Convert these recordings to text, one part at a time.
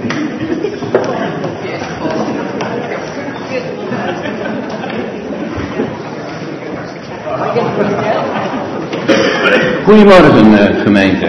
Goedemorgen gemeente.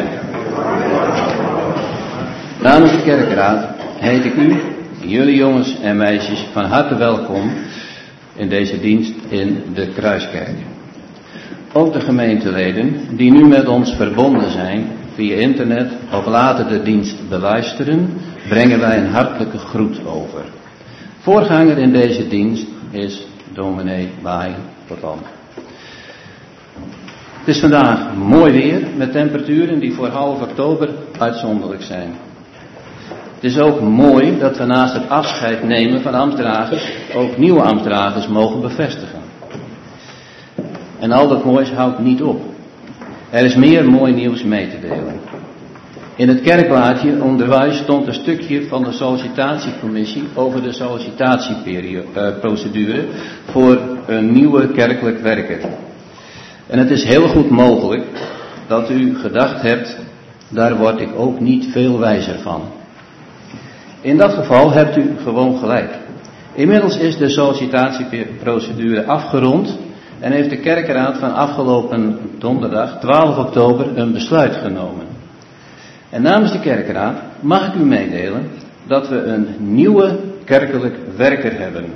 Namens de kerkraad heet ik u, jullie jongens en meisjes, van harte welkom in deze dienst in de Kruiskerk. Ook de gemeenteleden die nu met ons verbonden zijn via internet of later de dienst beluisteren, brengen wij een hartelijke groet over. Voorganger in deze dienst is dominee Baai Potam. Het is vandaag mooi weer met temperaturen die voor half oktober uitzonderlijk zijn. Het is ook mooi dat we naast het afscheid nemen van ambtsdragers ook nieuwe ambtsdragers mogen bevestigen. En al dat moois houdt niet op. Er is meer mooi nieuws mee te delen. In het kerkblaadje onderwijs stond een stukje van de sollicitatiecommissie over de sollicitatieprocedure voor een nieuwe kerkelijk werker. En het is heel goed mogelijk dat u gedacht hebt, daar word ik ook niet veel wijzer van. In dat geval hebt u gewoon gelijk. Inmiddels is de sollicitatieprocedure afgerond en heeft de kerkraad van afgelopen donderdag 12 oktober een besluit genomen. En namens de kerkraad mag ik u meedelen dat we een nieuwe kerkelijk werker hebben.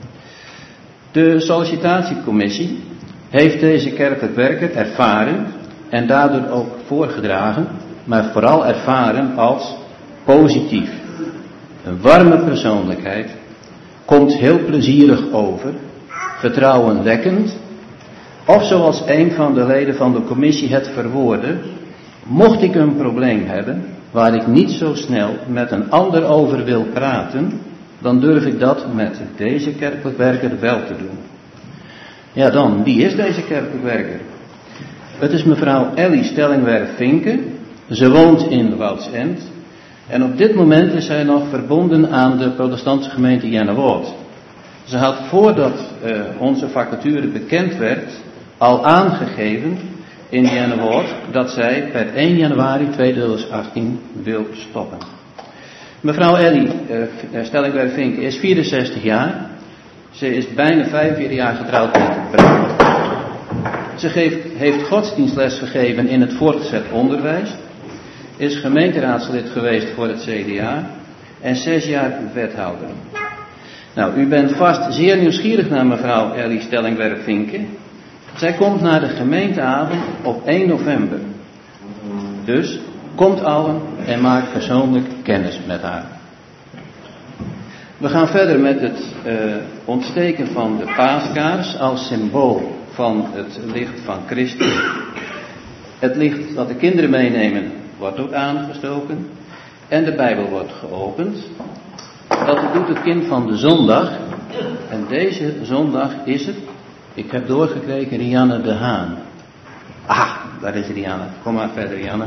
De sollicitatiecommissie heeft deze kerkelijk werker ervaren en daardoor ook voorgedragen, maar vooral ervaren als positief. Een warme persoonlijkheid, komt heel plezierig over, vertrouwenwekkend, of zoals een van de leden van de commissie het verwoordde, mocht ik een probleem hebben waar ik niet zo snel met een ander over wil praten, dan durf ik dat met deze kerkelijk werker wel te doen. Ja dan, wie is deze kerkelijk werker? Het is mevrouw Ellie Stellingwerf-Vinke. Ze woont in Woudsend. En op dit moment is zij nog verbonden aan de protestantse gemeente Jennewoord. Ze had voordat onze vacature bekend werd al aangegeven in Jennewoord dat zij per 1 januari 2018 wil stoppen. Mevrouw Ellie Stellingwerf-Vinke is 64 jaar. Ze is bijna 45 jaar getrouwd met Bram. Ze heeft godsdienstles gegeven in het voortgezet onderwijs. Is gemeenteraadslid geweest voor het CDA. En 6 jaar wethouder. Nou, u bent vast zeer nieuwsgierig naar mevrouw Ellie Stellingwerf-Vinke. Zij komt naar de gemeenteavond op 1 november. Dus komt allen en maak persoonlijk kennis met haar. We gaan verder met het ontsteken van de paaskaars als symbool van het licht van Christus. Het licht dat de kinderen meenemen wordt ook aangestoken en de Bijbel wordt geopend. Dat doet het kind van de zondag en deze zondag is het, ik heb doorgekregen, Rianne de Haan. Ah, daar is Rianne. Kom maar verder, Rianne.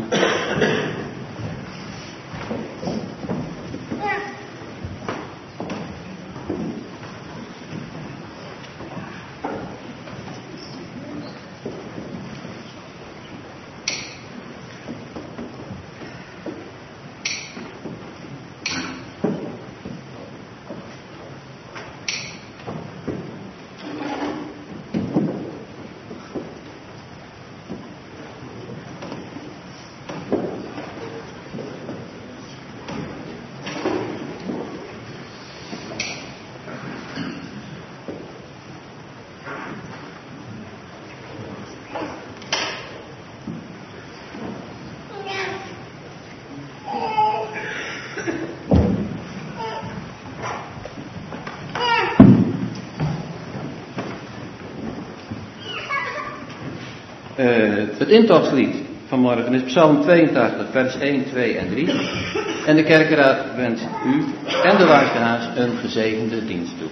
Het intochtslied van morgen is Psalm 82, vers 1, 2 en 3. En de kerkraad wenst u en de luisteraars een gezegende dienst toe.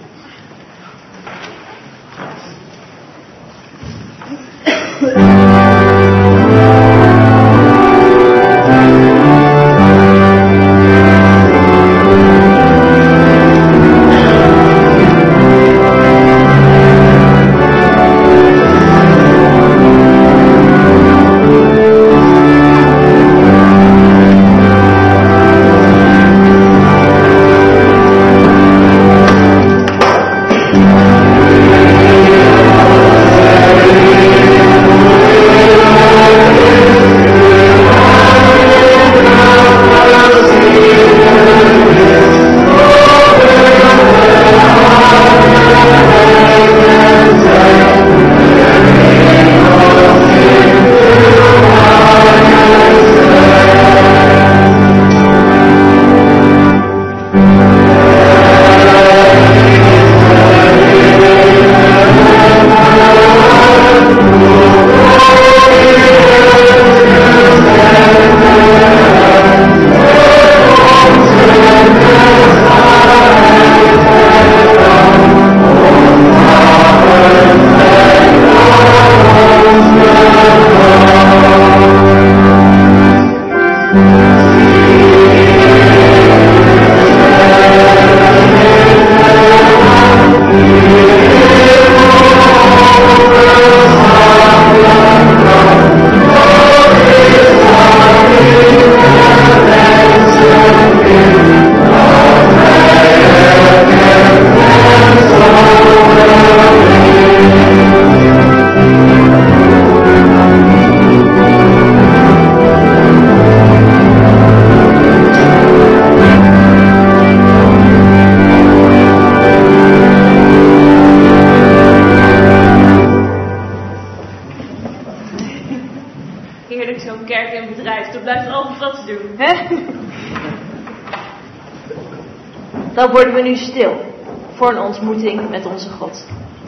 dan worden we nu stil voor een ontmoeting met onze God.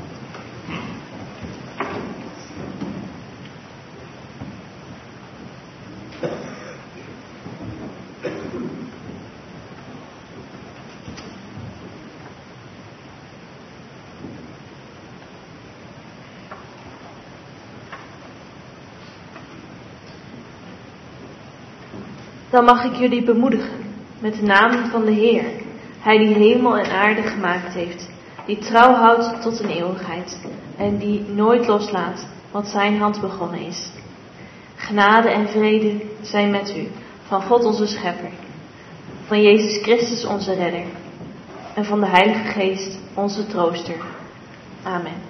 Dan mag ik jullie bemoedigen met de naam van de Heer. Hij die hemel en aarde gemaakt heeft. Die trouw houdt tot een eeuwigheid. En die nooit loslaat wat zijn hand begonnen is. Genade en vrede zijn met u. Van God onze Schepper. Van Jezus Christus onze Redder. En van de Heilige Geest onze Trooster. Amen.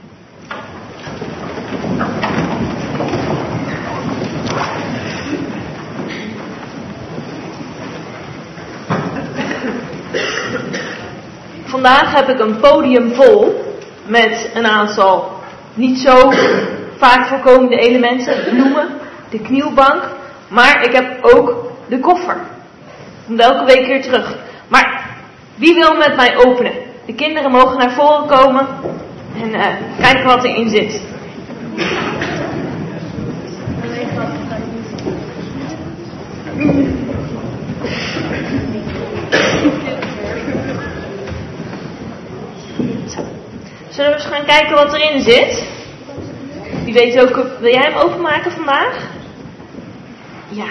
Vandaag heb ik een podium vol met een aantal niet zo vaak voorkomende elementen. Bloemen, de knielbank, maar ik heb ook de koffer. Komt elke week weer terug. Maar wie wil met mij openen? De kinderen mogen naar voren komen en kijken wat erin zit. Zullen we eens gaan kijken wat erin zit? Wie weet ook, wil jij hem openmaken vandaag? Ja.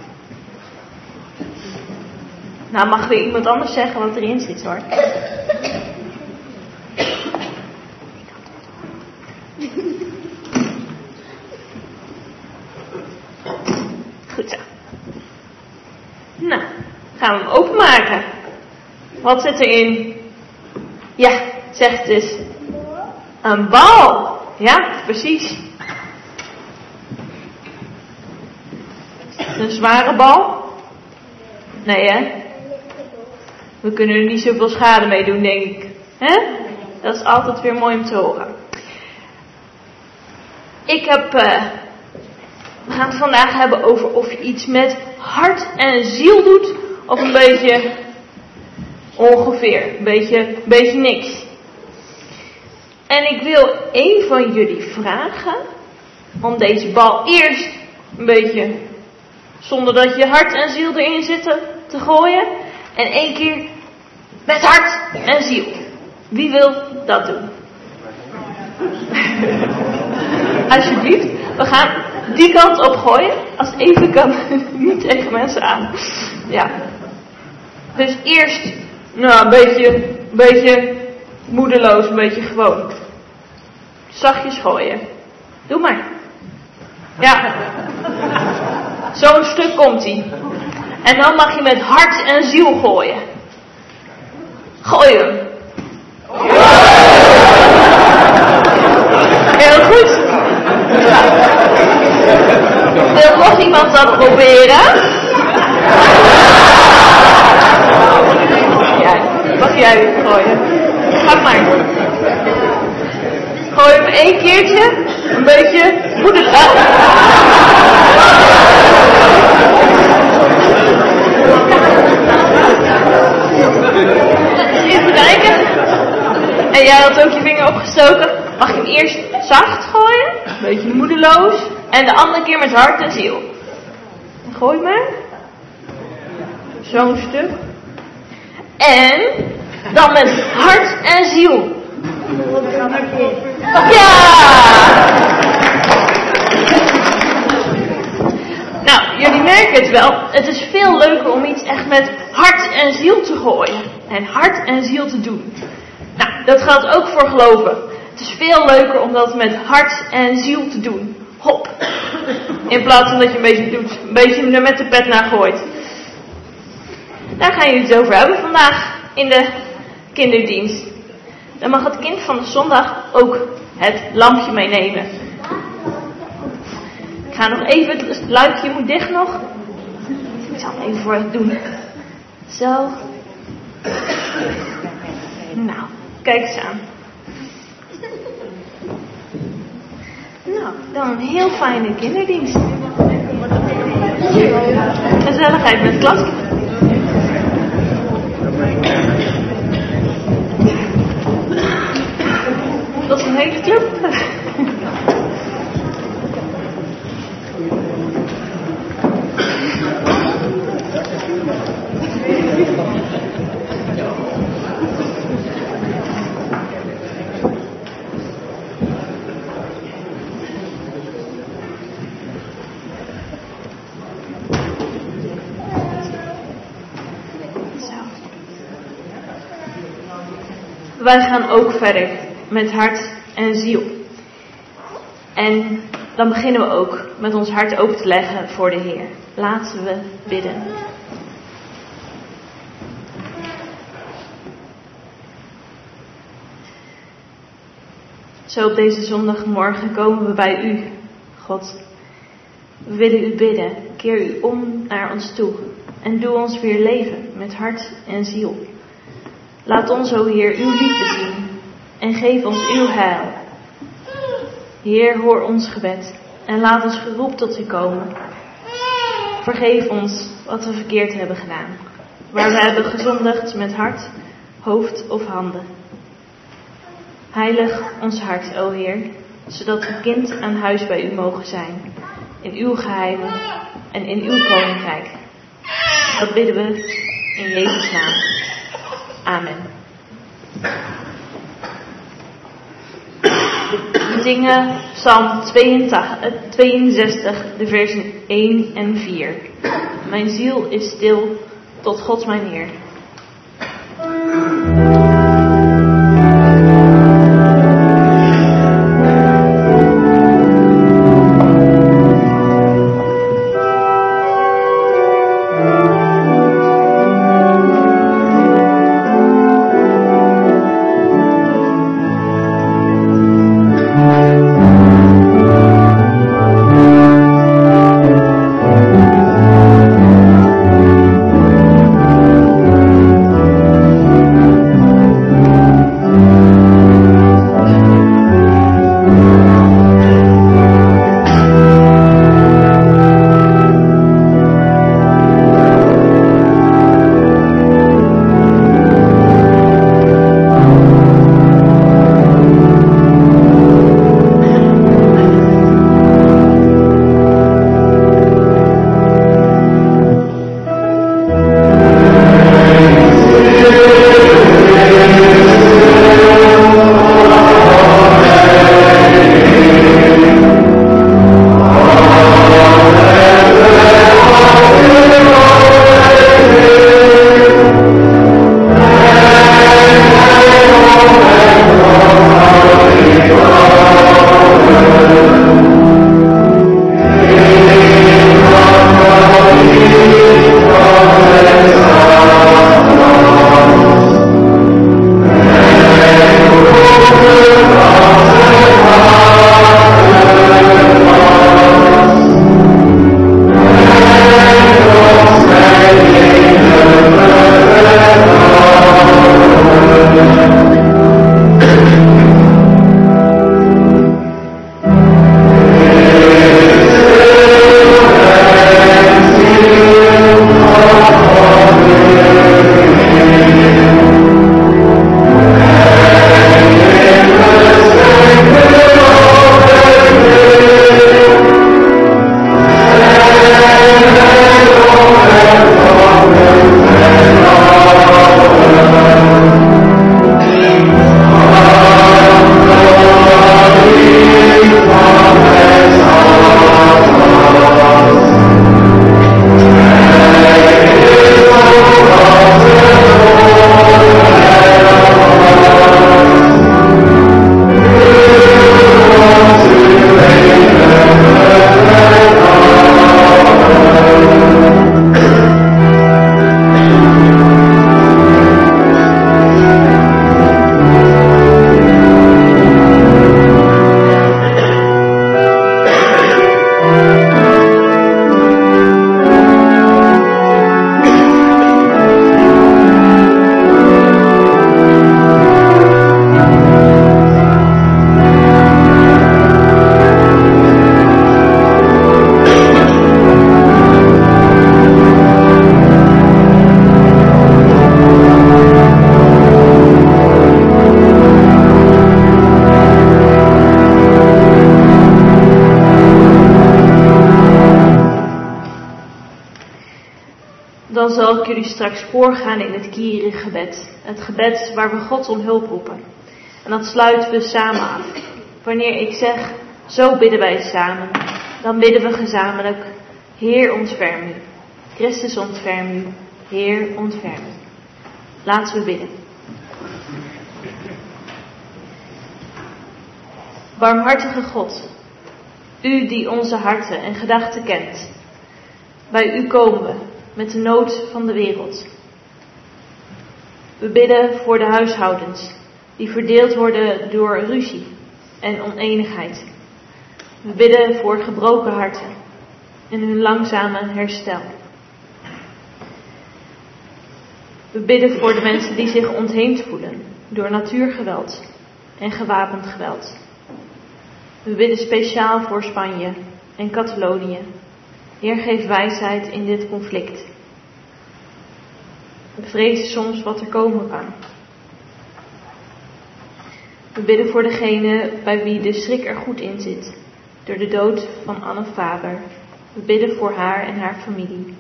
Nou, mag weer iemand anders zeggen wat erin zit hoor. Goed zo. Nou, gaan we hem openmaken. Wat zit erin? Ja, zeg het eens. Een bal. Ja, precies. Een zware bal? Nee hè? We kunnen er niet zoveel schade mee doen, denk ik. Hè? Dat is altijd weer mooi om te horen. We gaan het vandaag hebben over of je iets met hart en ziel doet. Of een beetje ongeveer. Een beetje niks. En ik wil één van jullie vragen om deze bal eerst een beetje, zonder dat je hart en ziel erin zitten, te gooien. En één keer met hart en ziel. Wie wil dat doen? Alsjeblieft, we gaan die kant op gooien. Als het even kan, niet tegen mensen aan. Ja. Dus eerst, nou, een beetje moedeloos, een beetje gewoon. Zachtjes gooien. Doe maar. Ja. Zo'n stuk komt ie. En dan mag je met hart en ziel gooien. Gooi hem. Heel goed. Wil nog iemand dat proberen? Ja, mag jij weer gooien. Ga maar. Gooi hem 1 keertje. Een beetje moedig. Even kijken. En jij had ook je vinger opgestoken. Mag je hem eerst zacht gooien. Een beetje moedeloos. En de andere keer met hart en ziel. Gooi maar. Zo'n stuk. En dan met hart en ziel. Ja! Nou, jullie merken het wel. Het is veel leuker om iets echt met hart en ziel te gooien. En hart en ziel te doen. Nou, dat geldt ook voor geloven. Het is veel leuker om dat met hart en ziel te doen. Hop. In plaats van dat je een beetje doet. Een beetje er met de pet naar gooit. Daar gaan jullie het over hebben vandaag in de kinderdienst. Dan mag het kind van de zondag ook het lampje meenemen. Ik ga nog even, het luikje moet dicht nog. Ik zal hem even voor het doen. Zo. Nou, kijk eens aan. Nou, dan een heel fijne kinderdienst. Gezelligheid met klas. wij gaan ook verder met hart en ziel. En dan beginnen we ook met ons hart open te leggen voor de Heer. Laten we bidden. Zo op deze zondagmorgen komen we bij u, God. We willen u bidden, keer u om naar ons toe en doe ons weer leven met hart en ziel. Laat ons, o Heer, uw liefde zien en geef ons uw heil. Heer, hoor ons gebed en laat ons geroep tot u komen. Vergeef ons wat we verkeerd hebben gedaan, waar we hebben gezondigd met hart, hoofd of handen. Heilig ons hart, o Heer, zodat we kind aan huis bij u mogen zijn, in uw geheimen en in uw koninkrijk. Dat bidden we in Jezus' naam. Amen. We zingen Psalm 62, de versen 1 en 4. Mijn ziel is stil tot God mijn Heer. Dan zal ik jullie straks voorgaan in het Kyrie-gebed. Het gebed waar we God om hulp roepen. En dat sluiten we samen af. Wanneer ik zeg, zo bidden wij samen, dan bidden we gezamenlijk, Heer ontferm u. Christus ontferm u. Heer ontferm u. Laten we bidden. Barmhartige God, u die onze harten en gedachten kent. Bij u komen we met de nood van de wereld. We bidden voor de huishoudens die verdeeld worden door ruzie en oneenigheid. We bidden voor gebroken harten en hun langzame herstel. We bidden voor de mensen die zich ontheemd voelen door natuurgeweld en gewapend geweld. We bidden speciaal voor Spanje en Catalonië. Heer, geef wijsheid in dit conflict. We vrezen soms wat er komen kan. We bidden voor degene bij wie de schrik er goed in zit, door de dood van Anne Faber. We bidden voor haar en haar familie.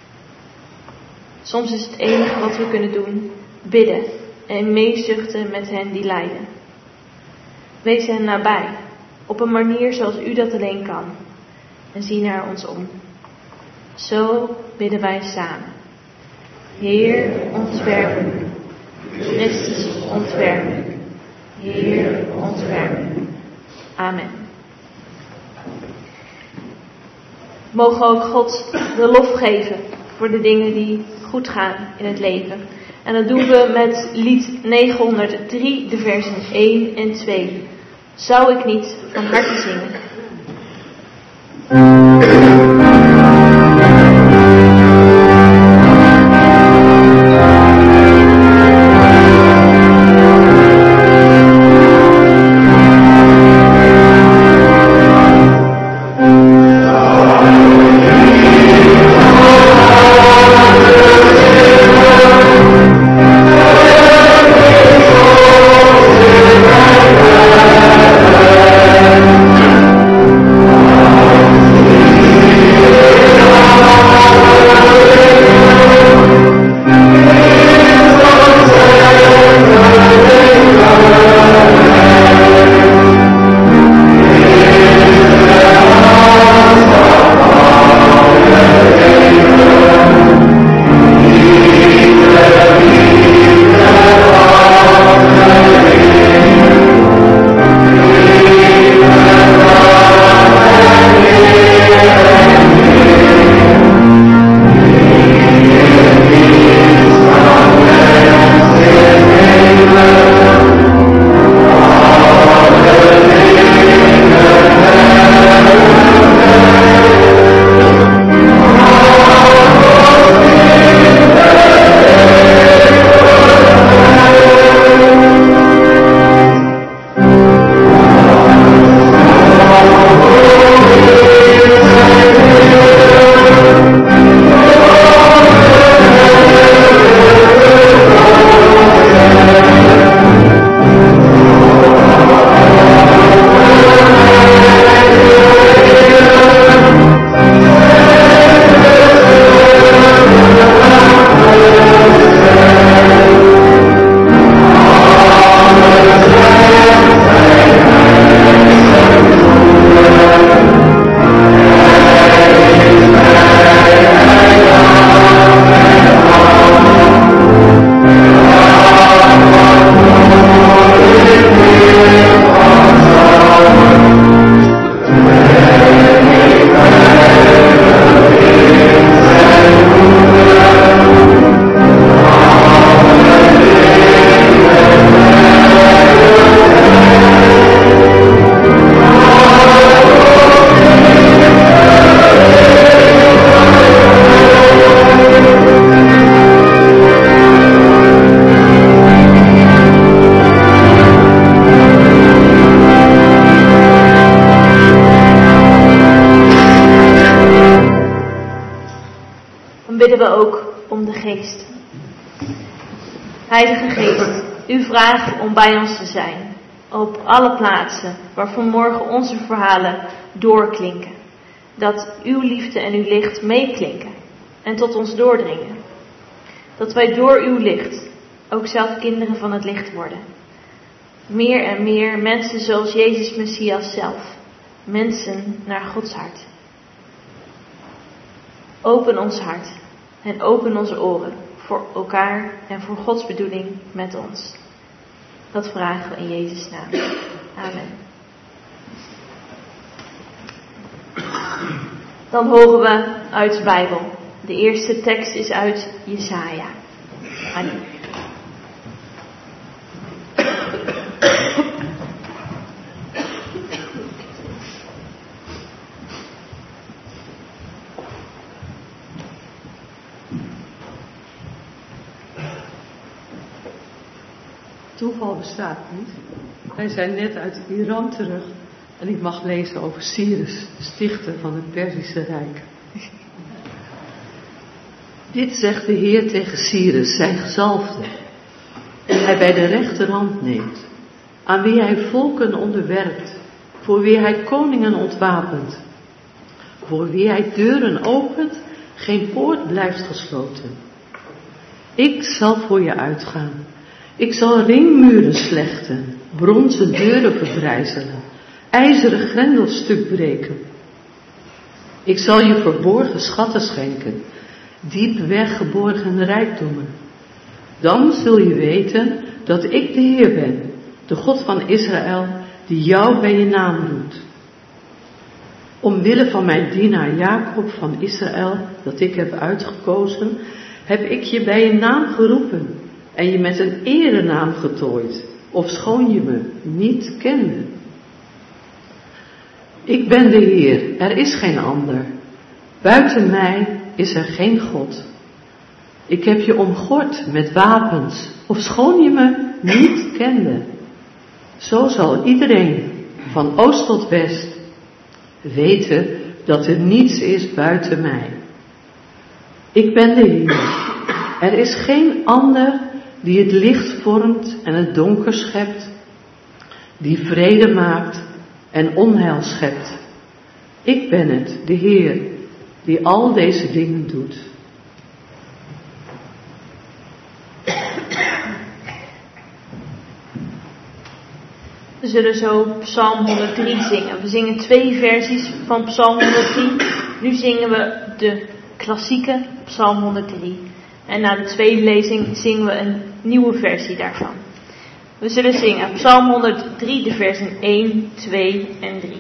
Soms is het enige wat we kunnen doen, bidden en meezuchten met hen die lijden. Wees hen nabij, op een manier zoals u dat alleen kan, en zie naar ons om. Zo bidden wij samen. Heer, ontferm u. Christus, ontferm u. Heer, ontferm u. Amen. Mogen ook God de lof geven voor de dingen die goed gaan in het leven. En dat doen we met lied 903, de versen 1 en 2. Zou ik niet van harte zingen? Bidden we ook om de geest. Heilige Geest, u vraagt om bij ons te zijn, op alle plaatsen waar vanmorgen onze verhalen doorklinken. Dat uw liefde en uw licht meeklinken en tot ons doordringen. Dat wij door uw licht ook zelf kinderen van het licht worden. Meer en meer mensen zoals Jezus Messias zelf. Mensen naar Gods hart. Open ons hart en open onze oren voor elkaar en voor Gods bedoeling met ons. Dat vragen we in Jezus' naam. Amen. dan horen we uit de Bijbel. De eerste tekst is uit Jesaja. Amen. Toeval bestaat niet. Wij zijn net uit Iran terug en ik mag lezen over Cyrus, de stichter van het Perzische Rijk. Dit zegt de Heer tegen Cyrus, zijn gezalfde, die hij bij de rechterhand neemt, aan wie hij volken onderwerpt, voor wie hij koningen ontwapent, voor wie hij deuren opent, geen poort blijft gesloten. Ik zal voor je uitgaan. Ik zal ringmuren slechten, bronzen deuren verbrijzelen, ijzeren grendels stuk breken. Ik zal je verborgen schatten schenken, diep weggeborgen rijkdommen. Dan zul je weten dat ik de Heer ben, de God van Israël, die jou bij je naam roept. Omwille van mijn dienaar Jacob van Israël, dat ik heb uitgekozen, heb ik je bij je naam geroepen en je met een erenaam getooid, ofschoon je me niet kende. Ik ben de Heer, er is geen ander. Buiten mij is er geen God. Ik heb je omgord met wapens, ofschoon je me niet kende. Zo zal iedereen, van oost tot west, weten dat er niets is buiten mij. Ik ben de Heer. Er is geen ander die het licht vormt en het donker schept, die vrede maakt en onheil schept. Ik ben het, de Heer, die al deze dingen doet. We zullen zo Psalm 103 zingen. We zingen 2 versies van Psalm 103. Nu zingen we de klassieke Psalm 103. En na de tweede lezing zingen we een nieuwe versie daarvan. We zullen zingen Psalm 103, de versen 1, 2 en 3.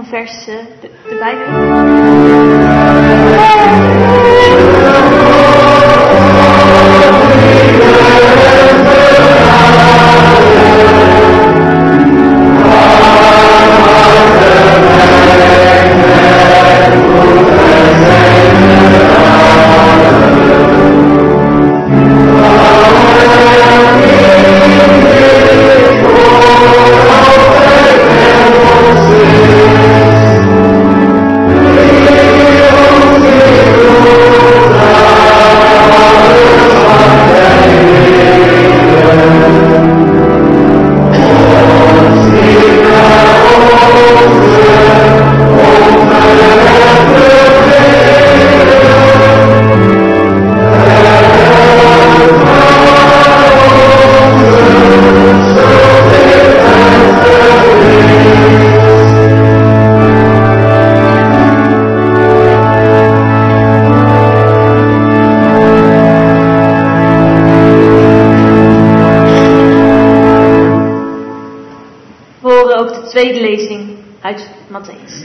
vers erbij doen? Tweede lezing uit Mattheüs.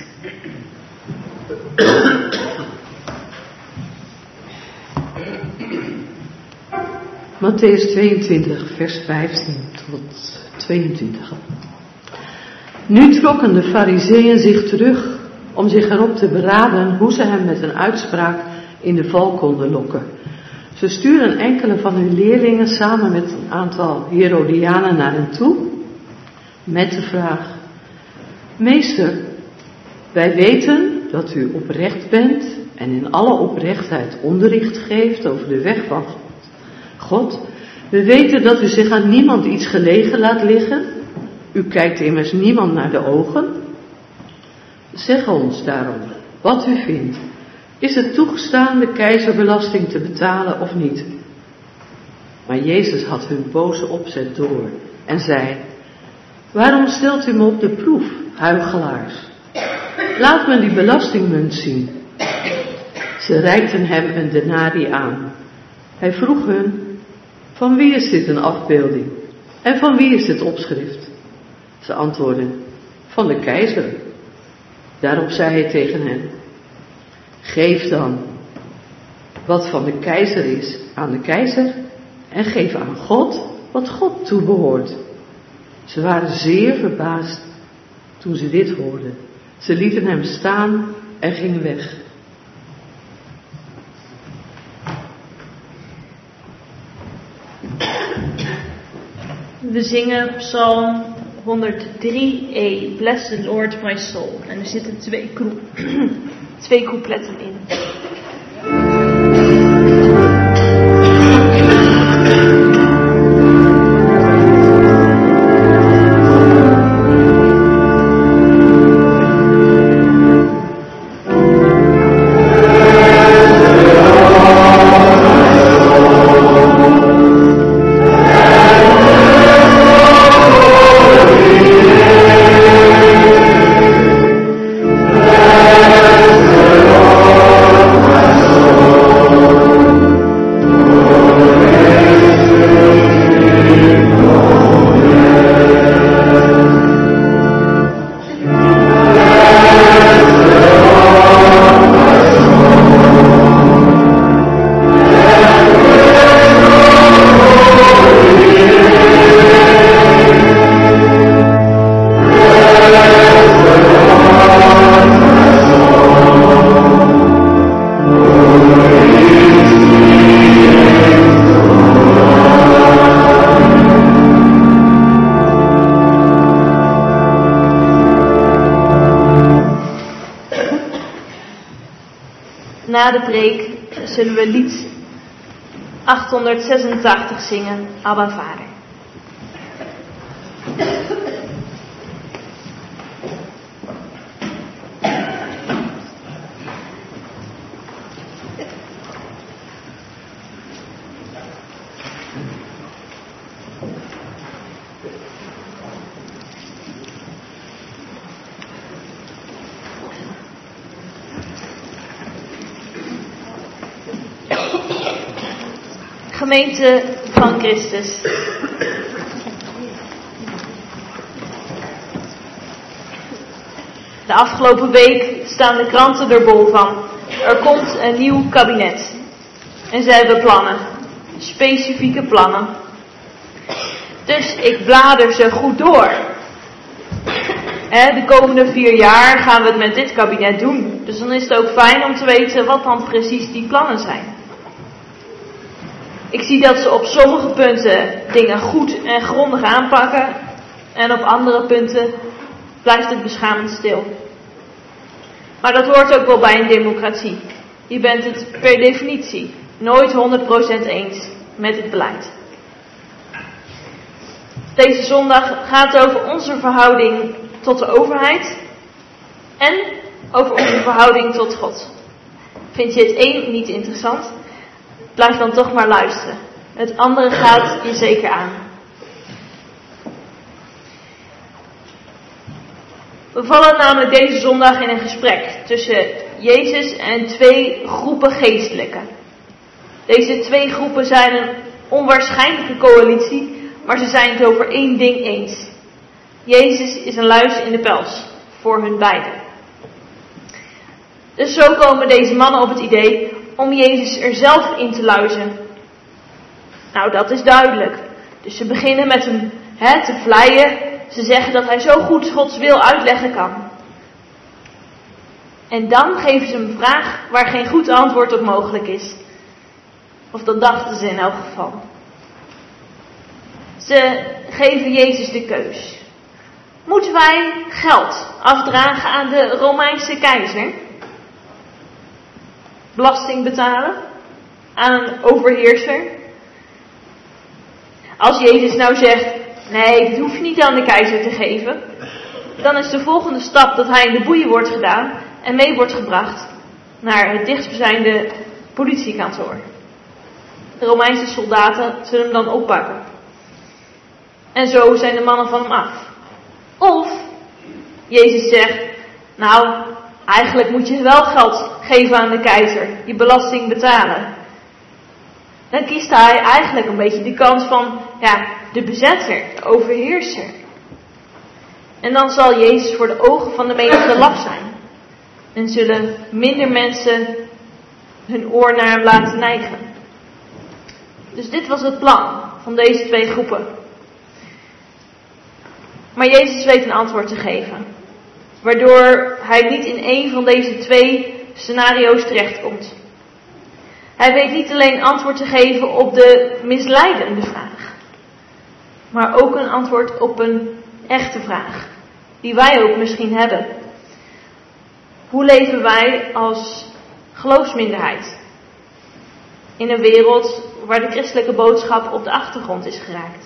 Mattheüs 22, vers 15 tot 22. Nu trokken de farizeeën zich terug om zich erop te beraden hoe ze hem met een uitspraak in de val konden lokken. Ze stuurden enkele van hun leerlingen samen met een aantal Herodianen naar hem toe met de vraag: Meester, wij weten dat u oprecht bent en in alle oprechtheid onderricht geeft over de weg van God. We weten dat u zich aan niemand iets gelegen laat liggen. U kijkt immers niemand naar de ogen. Zeg ons daarom wat u vindt. Is het toegestaan de keizerbelasting te betalen of niet? Maar Jezus had hun boze opzet door en zei: Waarom stelt u me op de proef, huichelaars? Laat me die belastingmunt zien. Ze reikten hem een denarii aan. Hij vroeg hun: Van wie is dit een afbeelding? En van wie is dit opschrift? Ze antwoordden: Van de keizer. Daarop zei hij tegen hen: Geef dan wat van de keizer is aan de keizer en geef aan God wat God toebehoort. Ze waren zeer verbaasd toen ze dit hoorden. Ze lieten hem staan en gingen weg. We zingen Psalm 103e, Bless the Lord my soul. En er zitten twee coupletten in. Na de preek zullen we lied 886 zingen, Abba Vader. Gemeente van Christus. De afgelopen week staan de kranten er bol van. Er komt een nieuw kabinet. En ze hebben plannen. Specifieke plannen. Dus ik blader ze goed door. De komende 4 jaar gaan we het met dit kabinet doen. Dus dan is het ook fijn om te weten wat dan precies die plannen zijn. Ik zie dat ze op sommige punten dingen goed en grondig aanpakken. En op andere punten blijft het beschamend stil. Maar dat hoort ook wel bij een democratie. Je bent het per definitie nooit 100% eens met het beleid. Deze zondag gaat over onze verhouding tot de overheid en over onze verhouding tot God. Vind je het een niet interessant? Blijf dan toch maar luisteren. Het andere gaat je zeker aan. We vallen namelijk deze zondag in een gesprek tussen Jezus en 2 groepen geestelijken. Deze 2 groepen zijn een onwaarschijnlijke coalitie, maar ze zijn het over 1 ding eens. Jezus is een luis in de pels, voor hun beiden. Dus zo komen deze mannen op het idee om Jezus er zelf in te luizen. Nou, dat is duidelijk. Dus ze beginnen met hem te vleien. Ze zeggen dat hij zo goed Gods wil uitleggen kan. En dan geven ze hem een vraag waar geen goed antwoord op mogelijk is. Of dat dachten ze in elk geval. Ze geven Jezus de keus. Moeten wij geld afdragen aan de Romeinse keizer? Belasting betalen aan een overheerser? Als Jezus nou zegt, nee, dit hoef je niet aan de keizer te geven, dan is de volgende stap dat hij in de boeien wordt gedaan en mee wordt gebracht naar het dichtstbijzijnde politiekantoor. De Romeinse soldaten zullen hem dan oppakken. En zo zijn de mannen van hem af. Of Jezus zegt, nou, eigenlijk moet je wel geld geven aan de keizer, je belasting betalen. Dan kiest hij eigenlijk een beetje de kant van, de bezetter, de overheerser. En dan zal Jezus voor de ogen van de menigte laf zijn. En zullen minder mensen hun oor naar hem laten neigen. Dus dit was het plan van deze 2 groepen. Maar Jezus weet een antwoord te geven. Waardoor hij niet in één van deze 2 scenario's terechtkomt. Hij weet niet alleen antwoord te geven op de misleidende vraag. Maar ook een antwoord op een echte vraag. Die wij ook misschien hebben. Hoe leven wij als geloofsminderheid? In een wereld waar de christelijke boodschap op de achtergrond is geraakt.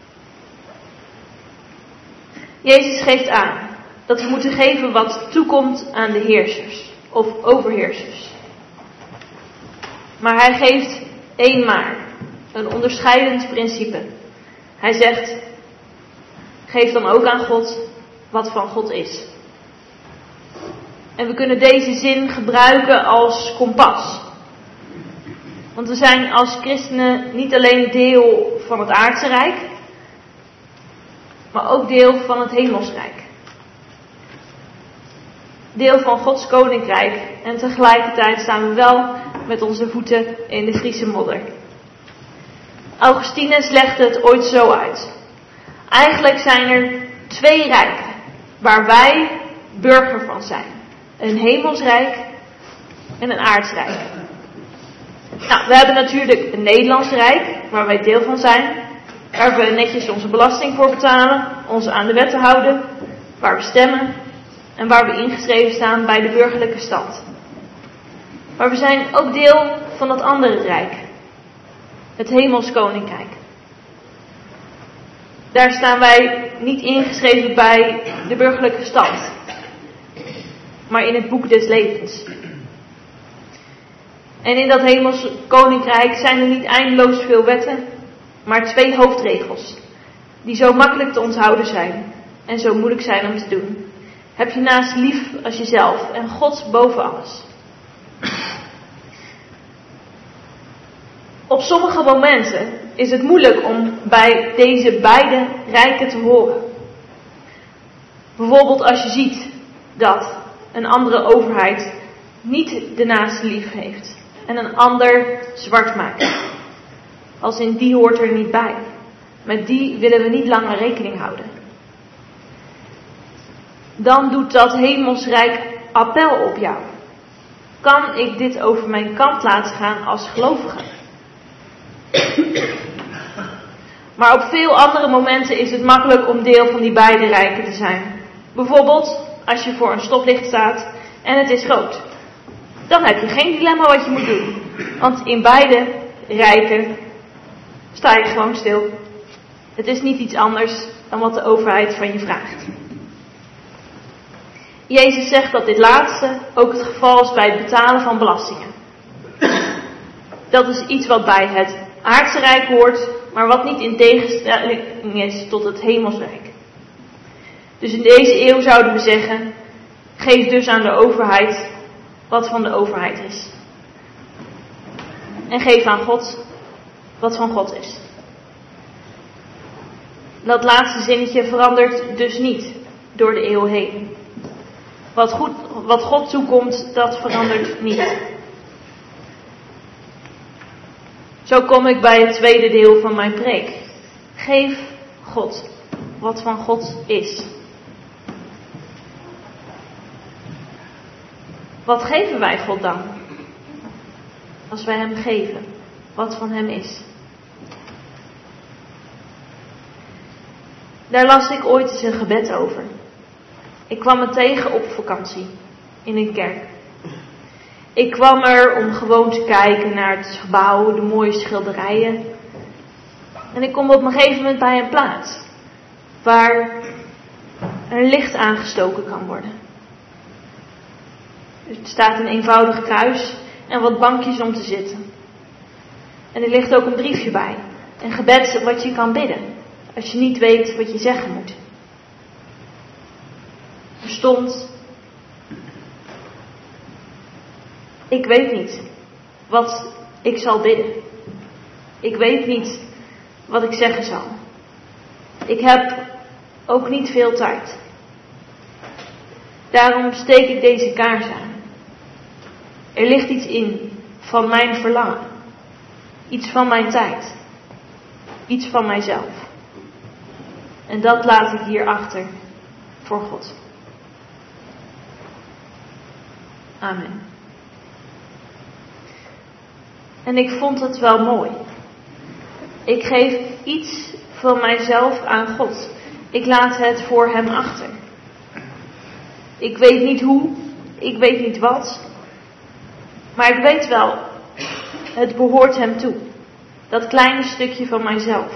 Jezus geeft aan dat we moeten geven wat toekomt aan de heersers of overheersers. Maar hij geeft eenmaal een onderscheidend principe. Hij zegt, geef dan ook aan God wat van God is. En we kunnen deze zin gebruiken als kompas. Want we zijn als christenen niet alleen deel van het aardse rijk, maar ook deel van het hemelsrijk. Deel van Gods koninkrijk en tegelijkertijd staan we wel met onze voeten in de Friese modder. Augustinus legde het ooit zo uit. Eigenlijk zijn er 2 rijken waar wij burger van zijn. Een hemelsrijk en een aardsrijk. Nou, we hebben natuurlijk een Nederlands rijk waar wij deel van zijn. Waar we netjes onze belasting voor betalen, ons aan de wetten houden, waar we stemmen en waar we ingeschreven staan bij de burgerlijke stand. Maar we zijn ook deel van dat andere rijk, het hemels koninkrijk. Daar staan wij niet ingeschreven bij de burgerlijke stand, maar in het boek des levens. En in dat hemels koninkrijk zijn er niet eindeloos veel wetten, maar 2 hoofdregels, die zo makkelijk te onthouden zijn en zo moeilijk zijn om te doen. Heb je naast lief als jezelf en God boven alles. Op sommige momenten is het moeilijk om bij deze beide rijken te horen. Bijvoorbeeld als je ziet dat een andere overheid niet de naaste lief heeft en een ander zwart maakt. Als in die hoort er niet bij. Met die willen we niet langer rekening houden. Dan doet dat hemelsrijk appel op jou. Kan ik dit over mijn kant laten gaan als gelovige? Maar op veel andere momenten is het makkelijk om deel van die beide rijken te zijn. Bijvoorbeeld als je voor een stoplicht staat en het is rood. Dan heb je geen dilemma wat je moet doen. Want in beide rijken sta je gewoon stil. Het is niet iets anders dan wat de overheid van je vraagt. Jezus zegt dat dit laatste ook het geval is bij het betalen van belastingen. Dat is iets wat bij het aardse rijk hoort, maar wat niet in tegenstelling is tot het hemelsrijk. Dus in deze eeuw zouden we zeggen, geef dus aan de overheid wat van de overheid is. En geef aan God wat van God is. Dat laatste zinnetje verandert dus niet door de eeuw heen. Wat God toekomt, dat verandert niet. Zo kom ik bij het tweede deel van mijn preek. Geef God wat van God is. Wat geven wij God dan? Als wij hem geven wat van hem is. Daar las ik ooit eens een gebed over. Ik kwam het tegen op vakantie in een kerk. Ik kwam er om gewoon te kijken naar het gebouw, de mooie schilderijen. En ik kom op een gegeven moment bij een plaats waar er licht aangestoken kan worden. Er staat een eenvoudig kruis en wat bankjes om te zitten. En er ligt ook een briefje bij. Een gebed wat je kan bidden, als je niet weet wat je zeggen moet. Er stond: ik weet niet wat ik zal bidden. Ik weet niet wat ik zeggen zal. Ik heb ook niet veel tijd. Daarom steek ik deze kaars aan. Er ligt iets in van mijn verlangen. Iets van mijn tijd. Iets van mijzelf. En dat laat ik hier achter voor God. Amen. En ik vond het wel mooi. Ik geef iets van mijzelf aan God. Ik laat het voor hem achter. Ik weet niet hoe, ik weet niet wat. Maar ik weet wel, het behoort hem toe. Dat kleine stukje van mijzelf.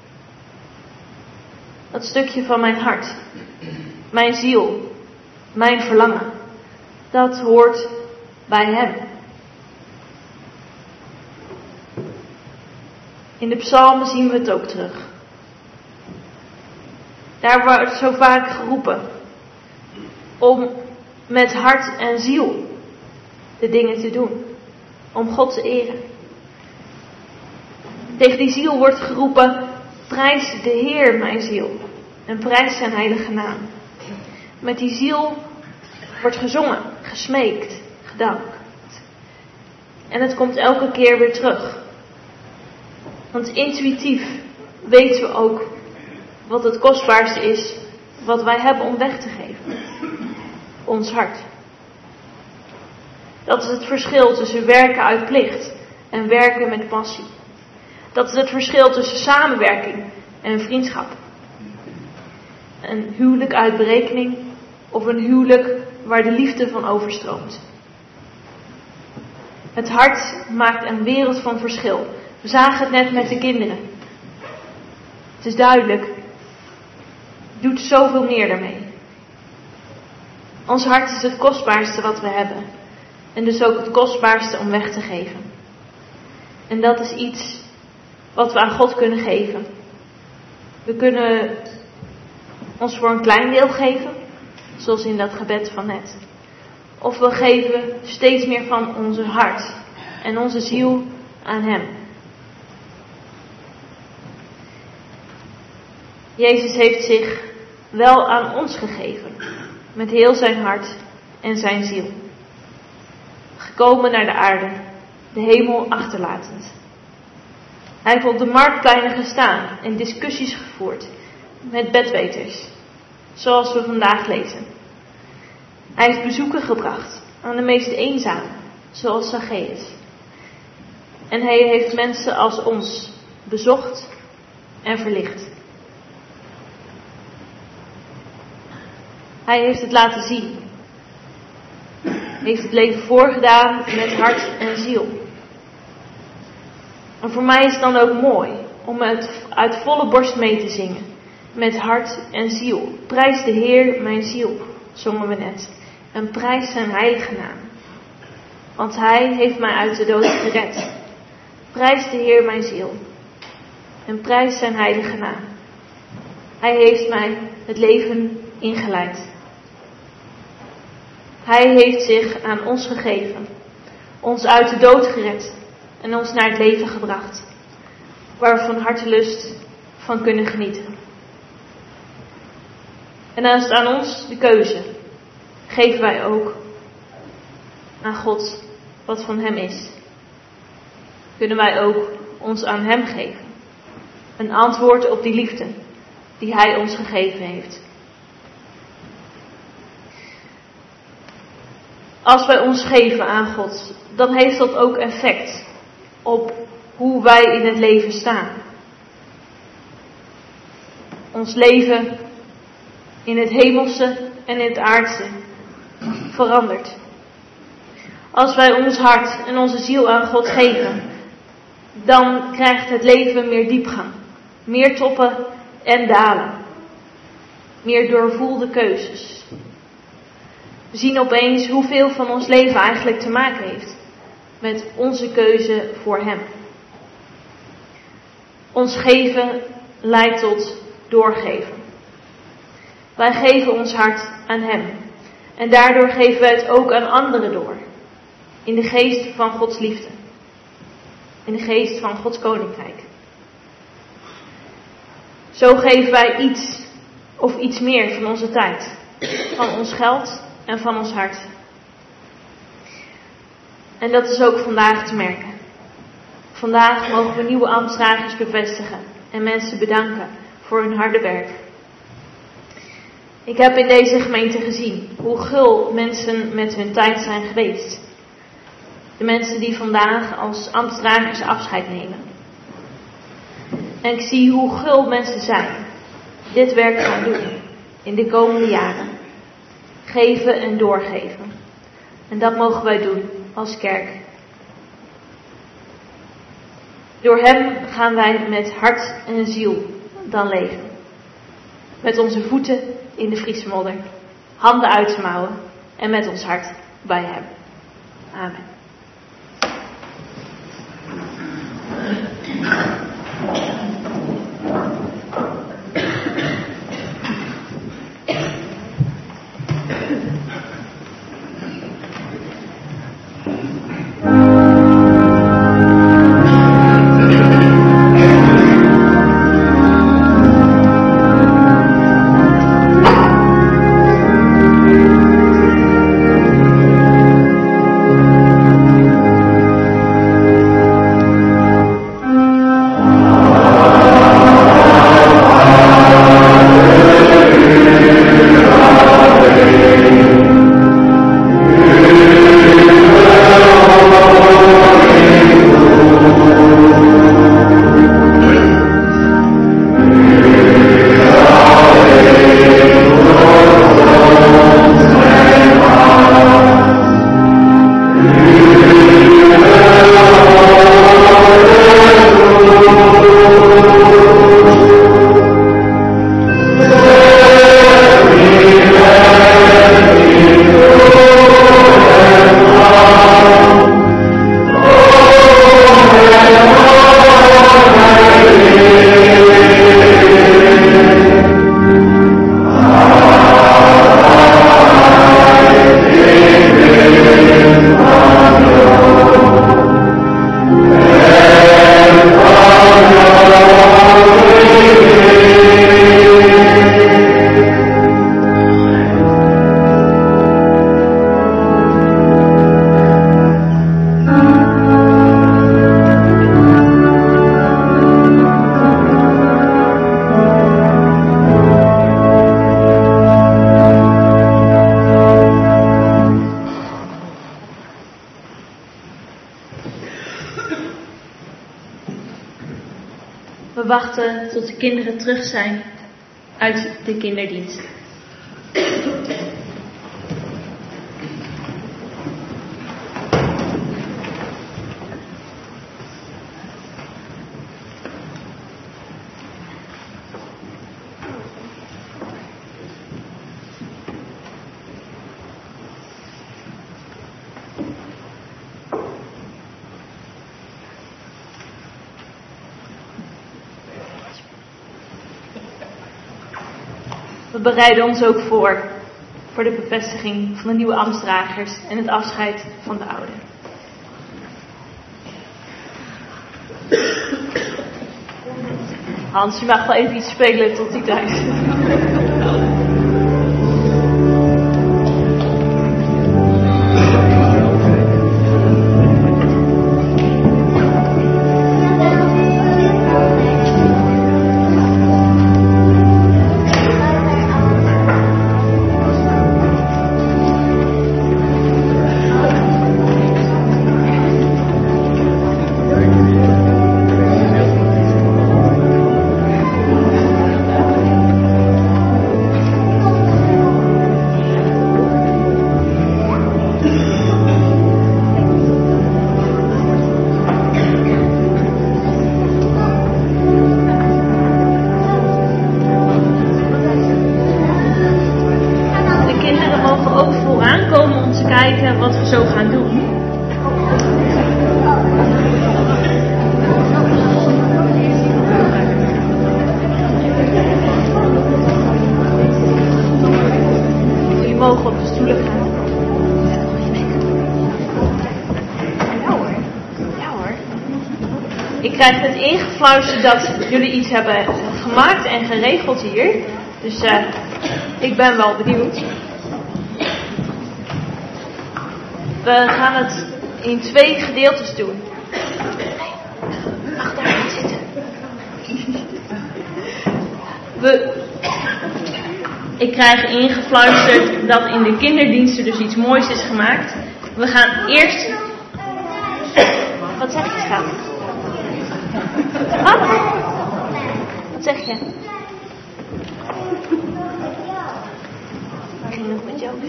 Dat stukje van mijn hart. Mijn ziel. Mijn verlangen. Dat hoort bij hem. In de psalmen zien we het ook terug. Daar wordt zo vaak geroepen om met hart en ziel de dingen te doen. Om God te eren. Tegen die ziel wordt geroepen: prijs de Heer mijn ziel. En prijs zijn heilige naam. Met die ziel wordt gezongen, gesmeekt, gedankt. En het komt elke keer weer terug. Want intuïtief weten we ook wat het kostbaarste is wat wij hebben om weg te geven. Ons hart. Dat is het verschil tussen werken uit plicht en werken met passie. Dat is het verschil tussen samenwerking en vriendschap. Een huwelijk uit berekening of een huwelijk waar de liefde van overstroomt. Het hart maakt een wereld van verschil. We zagen het net met de kinderen. Het is duidelijk. Doet zoveel meer daarmee. Ons hart is het kostbaarste wat we hebben. En dus ook het kostbaarste om weg te geven. En dat is iets wat we aan God kunnen geven. We kunnen ons voor een klein deel geven. Zoals in dat gebed van net. Of we geven steeds meer van onze hart en onze ziel aan hem. Jezus heeft zich wel aan ons gegeven. met heel zijn hart en zijn ziel. Gekomen naar de aarde, de hemel achterlatend. Hij heeft op de marktpleinen gestaan en discussies gevoerd met bedweters, zoals we vandaag lezen. Hij heeft bezoeken gebracht aan de meest eenzamen, zoals Zacchaeus. En hij heeft mensen als ons bezocht en verlicht. Hij heeft het laten zien. Heeft het leven voorgedaan met hart en ziel. En voor mij is het dan ook mooi om het uit volle borst mee te zingen. Met hart en ziel. Prijs de Heer mijn ziel, zongen we net. En prijs zijn heilige naam. Want hij heeft mij uit de dood gered. Prijs de Heer mijn ziel. En prijs zijn heilige naam. Hij heeft mij het leven ingeleid. Hij heeft zich aan ons gegeven. Ons uit de dood gered. En ons naar het leven gebracht. Waar we van hartelust van kunnen genieten. En dan is het aan ons de keuze. Geven wij ook aan God wat van hem is. Kunnen wij ook ons aan hem geven. Een antwoord op die liefde die hij ons gegeven heeft. Als wij ons geven aan God, dan heeft dat ook effect op hoe wij in het leven staan. Ons leven in het hemelse en in het aardse verandert. Als wij ons hart en onze ziel aan God geven, dan krijgt het leven meer diepgang. Meer toppen en dalen. Meer doorvoelde keuzes. We zien opeens hoeveel van ons leven eigenlijk te maken heeft met onze keuze voor hem. Ons geven leidt tot doorgeven. Wij geven ons hart aan hem. En daardoor geven wij het ook aan anderen door. In de geest van Gods liefde. In de geest van Gods koninkrijk. Zo geven wij iets of iets meer van onze tijd. Van ons geld en van ons hart. En dat is ook vandaag te merken. Vandaag mogen we nieuwe ambtsdragers bevestigen en mensen bedanken voor hun harde werk. Ik heb in deze gemeente gezien hoe gul mensen met hun tijd zijn geweest. De mensen die vandaag als ambtsdragers afscheid nemen. En ik zie hoe gul mensen zijn. Dit werk gaan doen in de komende jaren. Geven en doorgeven. En dat mogen wij doen als kerk. Door hem gaan wij met hart en ziel dan leven. Met onze voeten in de Friese modder. Handen uit de mouwen. En met ons hart bij hem. Amen. We wachten tot de kinderen terug zijn uit de kinderdienst. We bereiden ons ook voor de bevestiging van de nieuwe ambtsdragers en het afscheid van de ouden. Hans, je mag wel even iets spelen tot die tijd. Wat we zo gaan doen. Jullie mogen op de stoelen gaan. Ja hoor. Ik krijg net ingefluisterd dat jullie iets hebben gemaakt en geregeld hier. Dus ik ben wel benieuwd. We gaan het in 2 gedeeltes doen. Mag daar niet zitten. Ik krijg ingefluisterd dat in de kinderdiensten dus iets moois is gemaakt. We gaan eerst... Wat zeg je, schat? Wat zeg je? Ging nog met jou?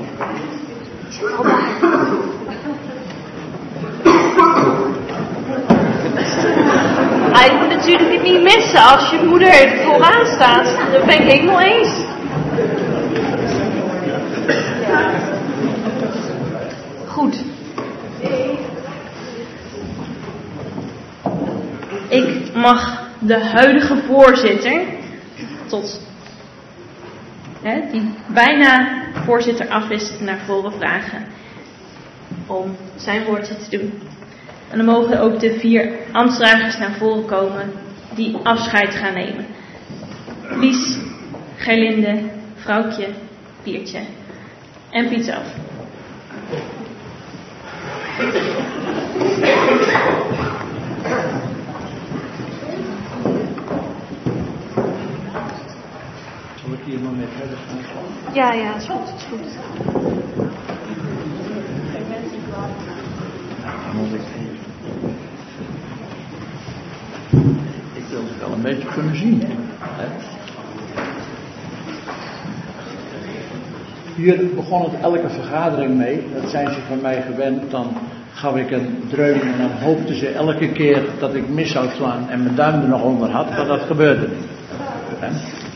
Je moet natuurlijk niet missen als je moeder vooraan staat. Dat ben ik helemaal eens. Goed. Ik mag de huidige voorzitter die bijna voorzitter afwist naar voren vragen om zijn woordje te doen. En dan mogen ook de 4 ambtsdragers naar voren komen die afscheid gaan nemen. Lies, Gerlinde, Vrouwtje, Piertje en Piet zelf. Zal ik hier maar mee verder gaan? Ja, het is goed, het is goed. Ik wil het wel een beetje kunnen zien. Hè? Hier begon het elke vergadering mee. Dat zijn ze van mij gewend. Dan gaf ik een dreun en dan hoopten ze elke keer dat ik mis zou slaan en mijn duim er nog onder had. Maar dat gebeurde niet. Hè?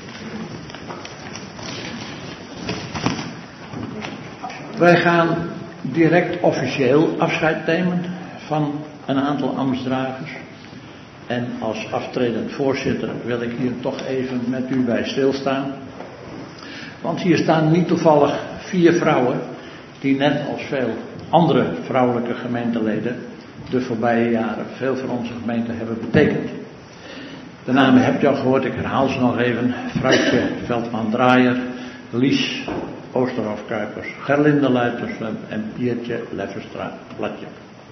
Wij gaan direct officieel afscheid nemen van een aantal ambtsdragers. En als aftredend voorzitter wil ik hier toch even met u bij stilstaan. Want hier staan niet toevallig 4 vrouwen die net als veel andere vrouwelijke gemeenteleden de voorbije jaren veel voor onze gemeente hebben betekend. De namen hebt u al gehoord, ik herhaal ze nog even. Vrouwtje Veldman-Draaier, Lies Oosterhof-Kuipers, Gerlinde Luitersum en Piertje Lefferstra-Platje.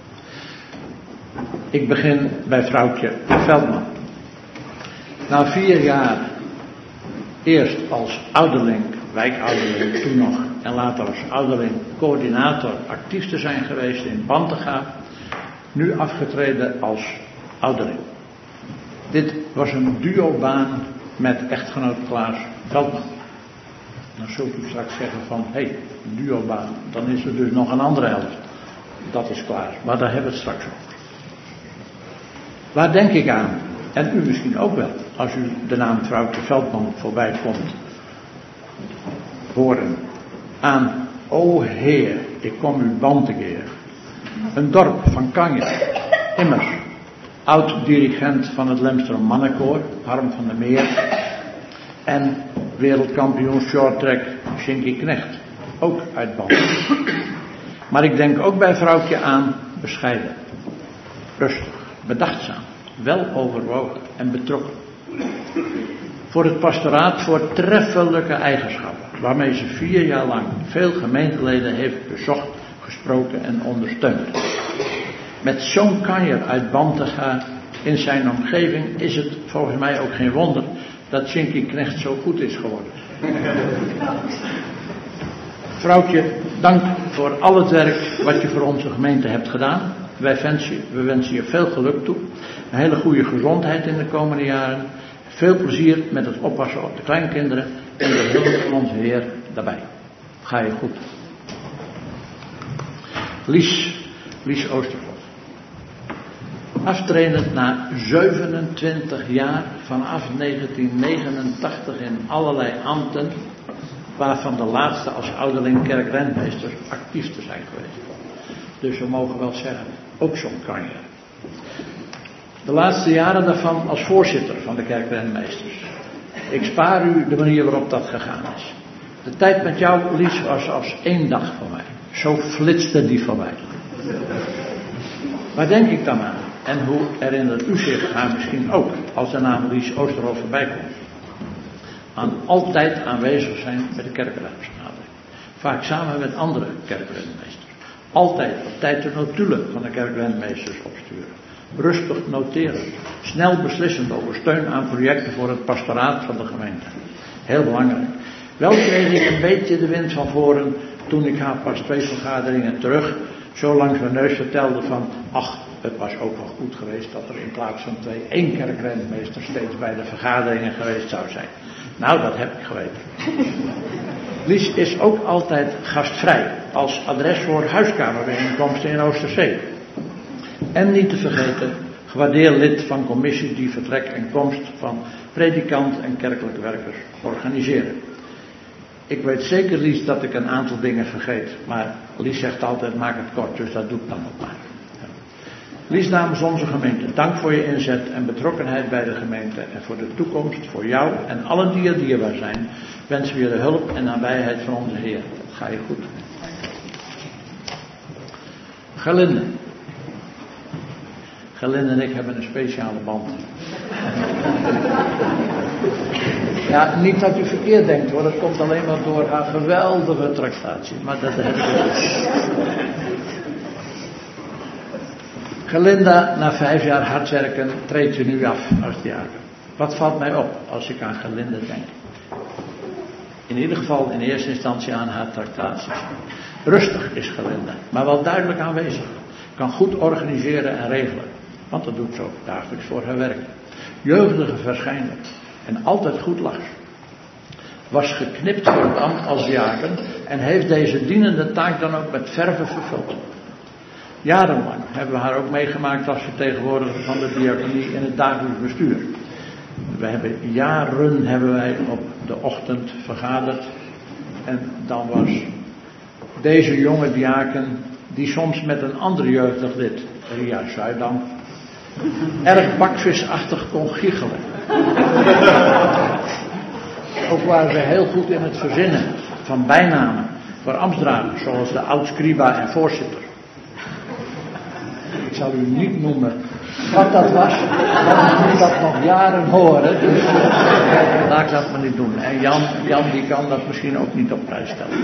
Ik begin bij vrouwtje Veldman. Na 4 jaar, eerst als ouderling, wijkouderling toen nog, en later als ouderling coördinator actief te zijn geweest in Bantegga, nu afgetreden als ouderling. Dit was een duobaan met echtgenoot Klaas Veldman. Dan zult u straks zeggen van, hé, een duobaan, dan is er dus nog een andere helft. Dat is klaar, maar daar hebben we het straks over. Waar denk ik aan? En u misschien ook wel, als u de naam vrouwtje Veldman voorbij komt horen. Aan, o Heer, ik kom uw band te keer. Een dorp van Kanje, immers. Oud-dirigent van het Lemster Mannenkoor, Harm van der Meer. En wereldkampioen shorttrack Shinky Knecht, ook uit Band. Maar ik denk ook bij vrouwtje aan bescheiden, rustig, bedachtzaam, wel overwogen en betrokken. Voor het pastoraat voortreffelijke eigenschappen, waarmee ze 4 jaar lang veel gemeenteleden heeft bezocht, gesproken en ondersteund. Met zo'n kanjer uit Band te gaan in zijn omgeving is het volgens mij ook geen wonder dat Shinky Knecht zo goed is geworden. Vrouwtje, dank voor al het werk wat je voor onze gemeente hebt gedaan. We wensen je veel geluk toe. Een hele goede gezondheid in de komende jaren. Veel plezier met het oppassen op de kleinkinderen. En de hulp van onze Heer daarbij. Ga je goed. Lies Oosterhoff. Aftredend na 27 jaar vanaf 1989 in allerlei ambten, waarvan de laatste als ouderling kerkrentmeester actief te zijn geweest. Dus we mogen wel zeggen, ook zo'n kanje. De laatste jaren daarvan als voorzitter van de kerkrentmeesters. Ik spaar u de manier waarop dat gegaan is. De tijd met jou, Lies, was als 1 dag voor mij. Zo flitste die voorbij. Waar denk ik dan aan? En hoe herinnert u zich haar misschien ook, als de naam Lies Oosterhoff voorbij komt? Aan altijd aanwezig zijn bij de kerkenraadsvergadering. Vaak samen met andere kerkrentmeesters. Altijd op tijd de notulen van de kerkrentmeesters opsturen. Rustig noteren. Snel beslissend over steun aan projecten voor het pastoraat van de gemeente. Heel belangrijk. Wel kreeg ik een beetje de wind van voren toen ik haar pas 2 vergaderingen terug zo langs mijn neus vertelde van, ach, het was ook wel goed geweest dat er in plaats van 2 1 kerkrentmeester steeds bij de vergaderingen geweest zou zijn. Nou, dat heb ik geweten. Lies is ook altijd gastvrij als adres voor huiskamerbijeenkomsten in Oosterzee. En niet te vergeten, gewaardeerd lid van commissie die vertrek en komst van predikant en kerkelijke werkers organiseren. Ik weet zeker, Lies, dat ik een aantal dingen vergeet, maar Lies zegt altijd, maak het kort, dus dat doe ik dan ook maar. Lies, namens onze gemeente, dank voor je inzet en betrokkenheid bij de gemeente en voor de toekomst, voor jou en allen die er dierbaar zijn, wensen we je de hulp en nabijheid van onze Heer. Ga je goed. Gerlinde. Gerlinde en ik hebben een speciale band. Ja, niet dat u verkeerd denkt hoor, dat komt alleen maar door haar geweldige tractatie, maar dat heb ik ook. Gerlinda, na 5 jaar hard werken, treedt ze nu af als diaken. Wat valt mij op als ik aan Gerlinda denk? In ieder geval in eerste instantie aan haar tractaties. Rustig is Gerlinda, maar wel duidelijk aanwezig. Kan goed organiseren en regelen, want dat doet ze ook dagelijks voor haar werk. Jeugdige verschijnen en altijd goed lachs. Was geknipt voor het ambt als diaken en heeft deze dienende taak dan ook met verve vervuld. Jarenlang hebben we haar ook meegemaakt als vertegenwoordiger van de diaconie in het dagelijks bestuur. Jaren hebben wij op de ochtend vergaderd en dan was deze jonge diaken, die soms met een ander jeugdig lid, Ria Zuidam, erg bakvisachtig kon giechelen. Ook waren ze heel goed in het verzinnen van bijnamen voor ambtsdragers, zoals de oud-scriba en voorzitter. Ik zal u niet noemen wat dat was, want ik moet dat nog jaren horen, dus laat ik dat maar niet doen. En Jan die kan dat misschien ook niet op prijs stellen.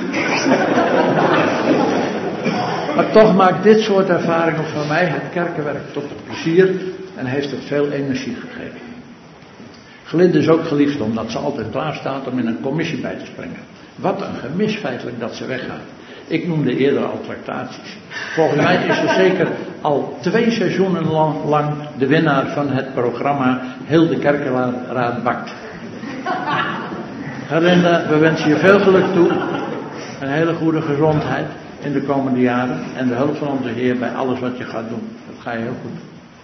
Maar toch maakt dit soort ervaringen voor mij het kerkenwerk tot een plezier en heeft het veel energie gegeven. Gerlinde is ook geliefd omdat ze altijd klaar staat om in een commissie bij te springen. Wat een gemis feitelijk dat ze weggaat. Ik noemde eerder al tractaties. Volgens mij is er zeker al 2 seizoenen lang de winnaar van het programma Heel de Kerkenraad bakt. Gerlinde, we wensen je veel geluk toe. Een hele goede gezondheid in de komende jaren. En de hulp van onze Heer bij alles wat je gaat doen. Dat ga je heel goed.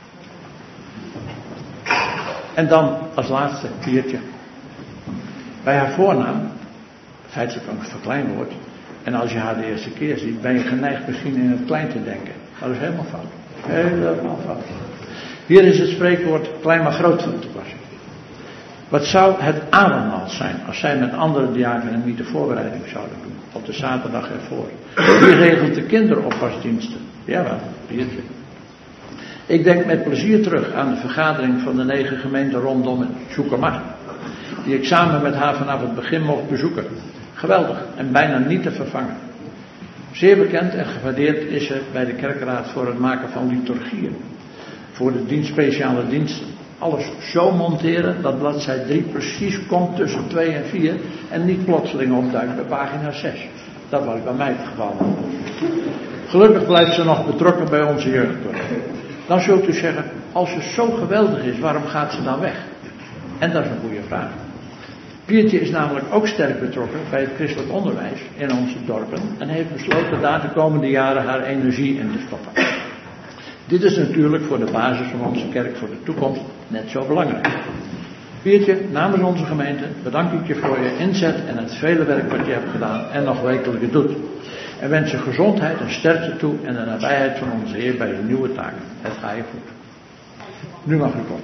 En dan als laatste Pietje. Bij haar voornaam, feitelijk een verkleinwoord. En als je haar de eerste keer ziet, ben je geneigd misschien in het klein te denken. Maar dat is helemaal fout. Helemaal fout. Hier is het spreekwoord klein maar groot van toepassing. Wat zou het avondmaal zijn als zij met andere diakenen niet de voorbereiding zouden doen? Op de zaterdag ervoor. Wie regelt de kinderoppasdiensten? Jawel, Pietje. Ik denk met plezier terug aan de vergadering van de 9 gemeenten rondom het Zoekermacht. Die ik samen met haar vanaf het begin mocht bezoeken. Geweldig en bijna niet te vervangen. Zeer bekend en gewaardeerd is ze bij de kerkraad voor het maken van liturgieën. Voor de speciale diensten. Alles zo monteren dat bladzij 3 precies komt tussen 2 en 4 en niet plotseling opduikt bij pagina 6. Dat was bij mij het geval. Gelukkig blijft ze nog betrokken bij onze jeugdkorps. Dan zult u zeggen, als ze zo geweldig is, waarom gaat ze dan weg? En dat is een goede vraag. Pietje is namelijk ook sterk betrokken bij het christelijk onderwijs in onze dorpen en heeft besloten daar de komende jaren haar energie in te stoppen. Dit is natuurlijk voor de basis van onze kerk voor de toekomst net zo belangrijk. Pietje, namens onze gemeente bedank ik je voor je inzet en het vele werk wat je hebt gedaan en nog wekelijks doet. En wens je gezondheid en sterkte toe en de nabijheid van onze Heer bij je nieuwe taken. Het ga je goed. Nu mag u komen.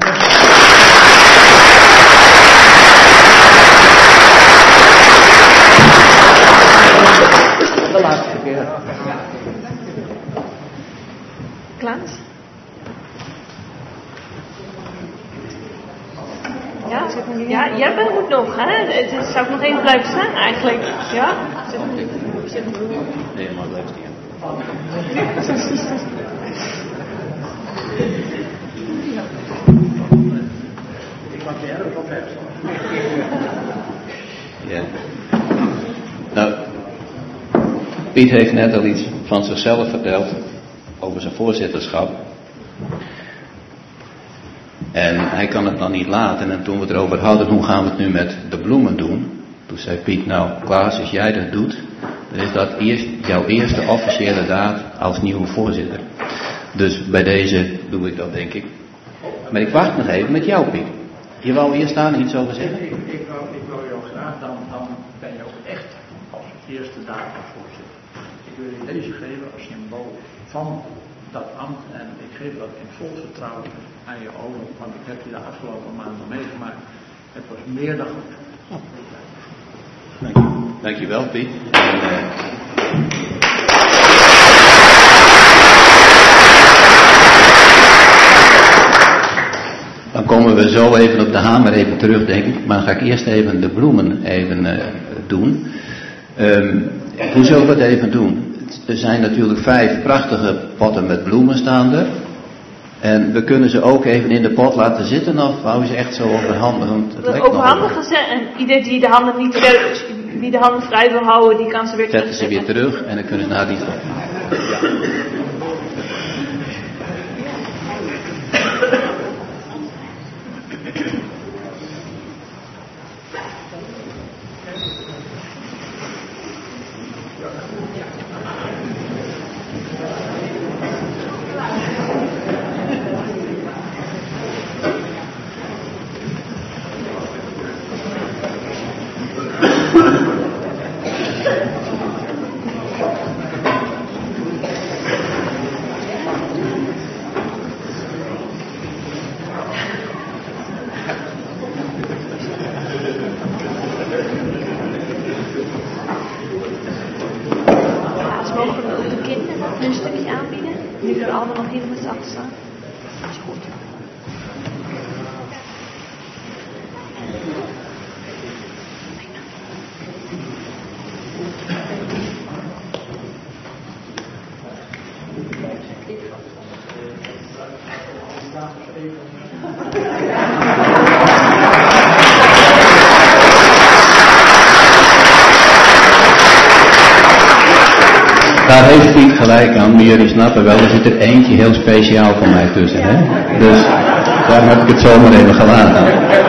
De laatste keer. Klaas? Ja, jij bent goed nog, hè? Het zou ik nog even blijven staan eigenlijk. Ja? Nee, maar blijft hier. Ik mag je erg op hebben. Ja. Nou, Piet heeft net al iets van zichzelf verteld over zijn voorzitterschap. En hij kan het dan niet laten. En toen we het erover hadden, hoe gaan we het nu met de bloemen doen? Toen zei Piet, nou Klaas, als jij dat doet, dan is dat jouw eerste officiële daad als nieuwe voorzitter. Dus bij deze doe ik dat, denk ik. Maar ik wacht nog even met jou, Piet. Je wou eerst daar iets over zeggen? Ik wil jou graag, dan ben je ook echt als eerste daad als voorzitter. Ik wil je deze geven als symbool van dat ambt en ik geef dat in vol vertrouwen aan je over, want ik heb je de afgelopen maanden meegemaakt. Het was meer dan goed. Dankjewel, Piet. Dan komen we zo even op de hamer even terug, denk ik. Maar dan ga ik eerst even de bloemen doen. Hoe zullen we het even doen? Er zijn natuurlijk 5 prachtige potten met bloemen staan er. En we kunnen ze ook even in de pot laten zitten, of hou je ze echt zo overhandigen? Overhandigen ze en ieder die de handen niet wie de handen vrij wil houden, die kan ze weer zetten ze weer terug en dan kunnen ze naar die stoppen. Daar heeft Piet gelijk aan, maar jullie snappen wel, er zit er eentje heel speciaal voor mij tussen. Hè? Dus daarom heb ik het zomaar even gelaten.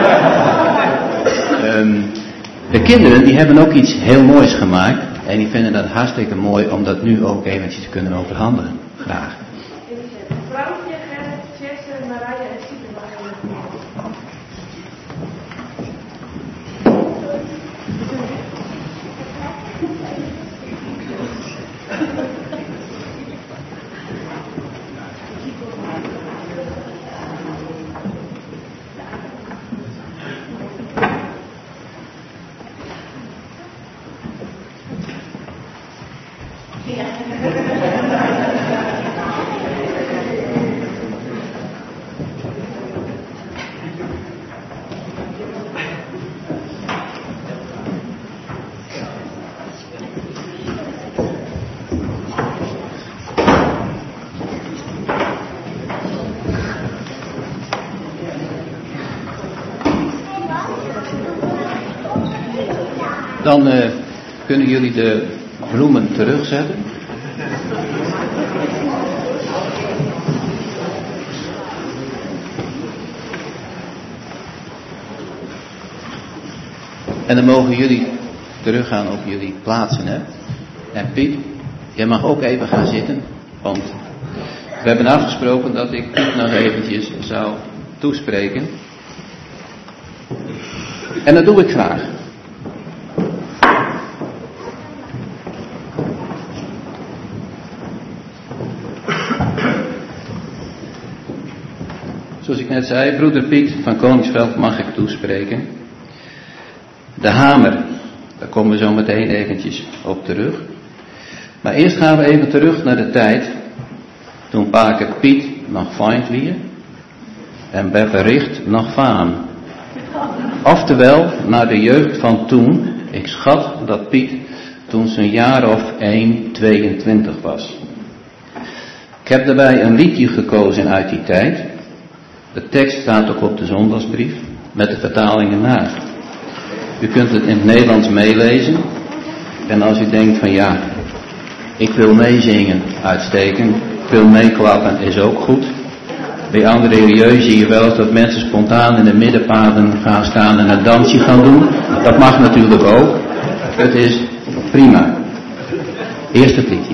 De kinderen die hebben ook iets heel moois gemaakt. En die vinden dat hartstikke mooi om dat nu ook eventjes te kunnen overhandigen. Graag. Vrouwtje, Gerrit, Jesse, Marije en Siete. Dan kunnen jullie de bloemen terugzetten. En dan mogen jullie teruggaan op jullie plaatsen. Hè? En Piet, jij mag ook even gaan zitten. Want we hebben afgesproken dat ik Piet nog eventjes zou toespreken. En dat doe ik graag. Zoals ik net zei, broeder Piet van Koningsveld mag ik toespreken. De hamer, daar komen we zo meteen eventjes op terug. Maar eerst gaan we even terug naar de tijd toen paker Piet nog feind weer en bij bericht nog vaan. Oftewel naar de jeugd van toen. Ik schat dat Piet toen zijn jaar of 22 was. Ik heb daarbij een liedje gekozen uit die tijd. De tekst staat ook op de zondagsbrief met de vertalingen na. U kunt het in het Nederlands meelezen. En als u denkt van ja, ik wil meezingen, uitstekend. Ik wil meeklappen, is ook goed. Bij andere religieën zie je wel eens dat mensen spontaan in de middenpaden gaan staan en een dansje gaan doen. Dat mag natuurlijk ook. Het is prima. Eerst het liedje.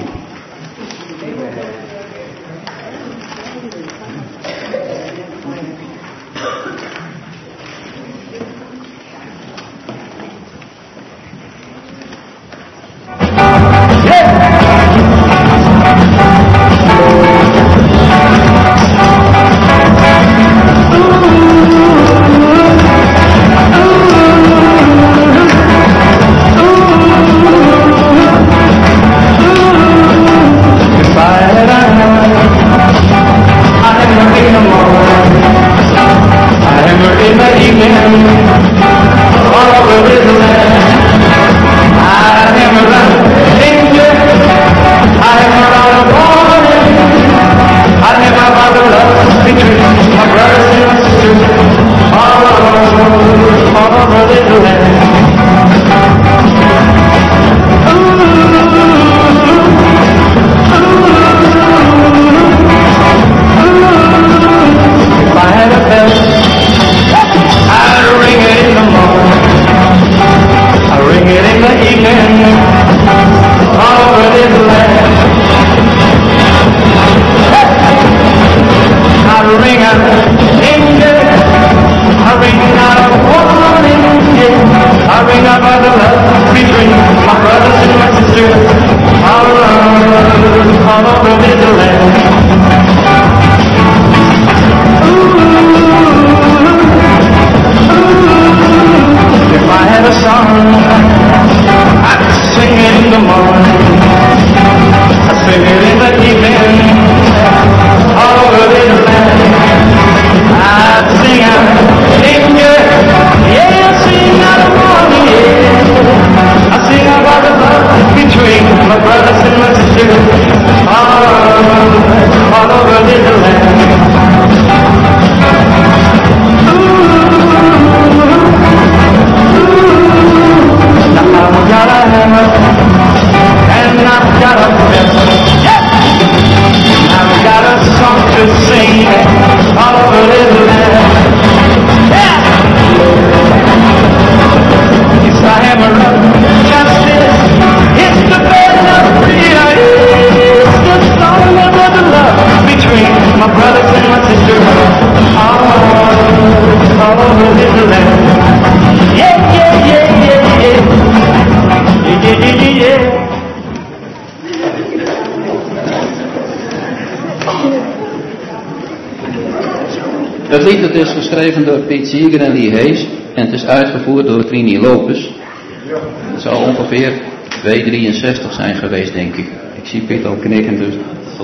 Het lied dat is geschreven door Piet Seeger en Lee Hayes en het is uitgevoerd door Trini Lopez. Het zal ongeveer 263 zijn geweest, denk ik. Ik zie Piet al knikken, dus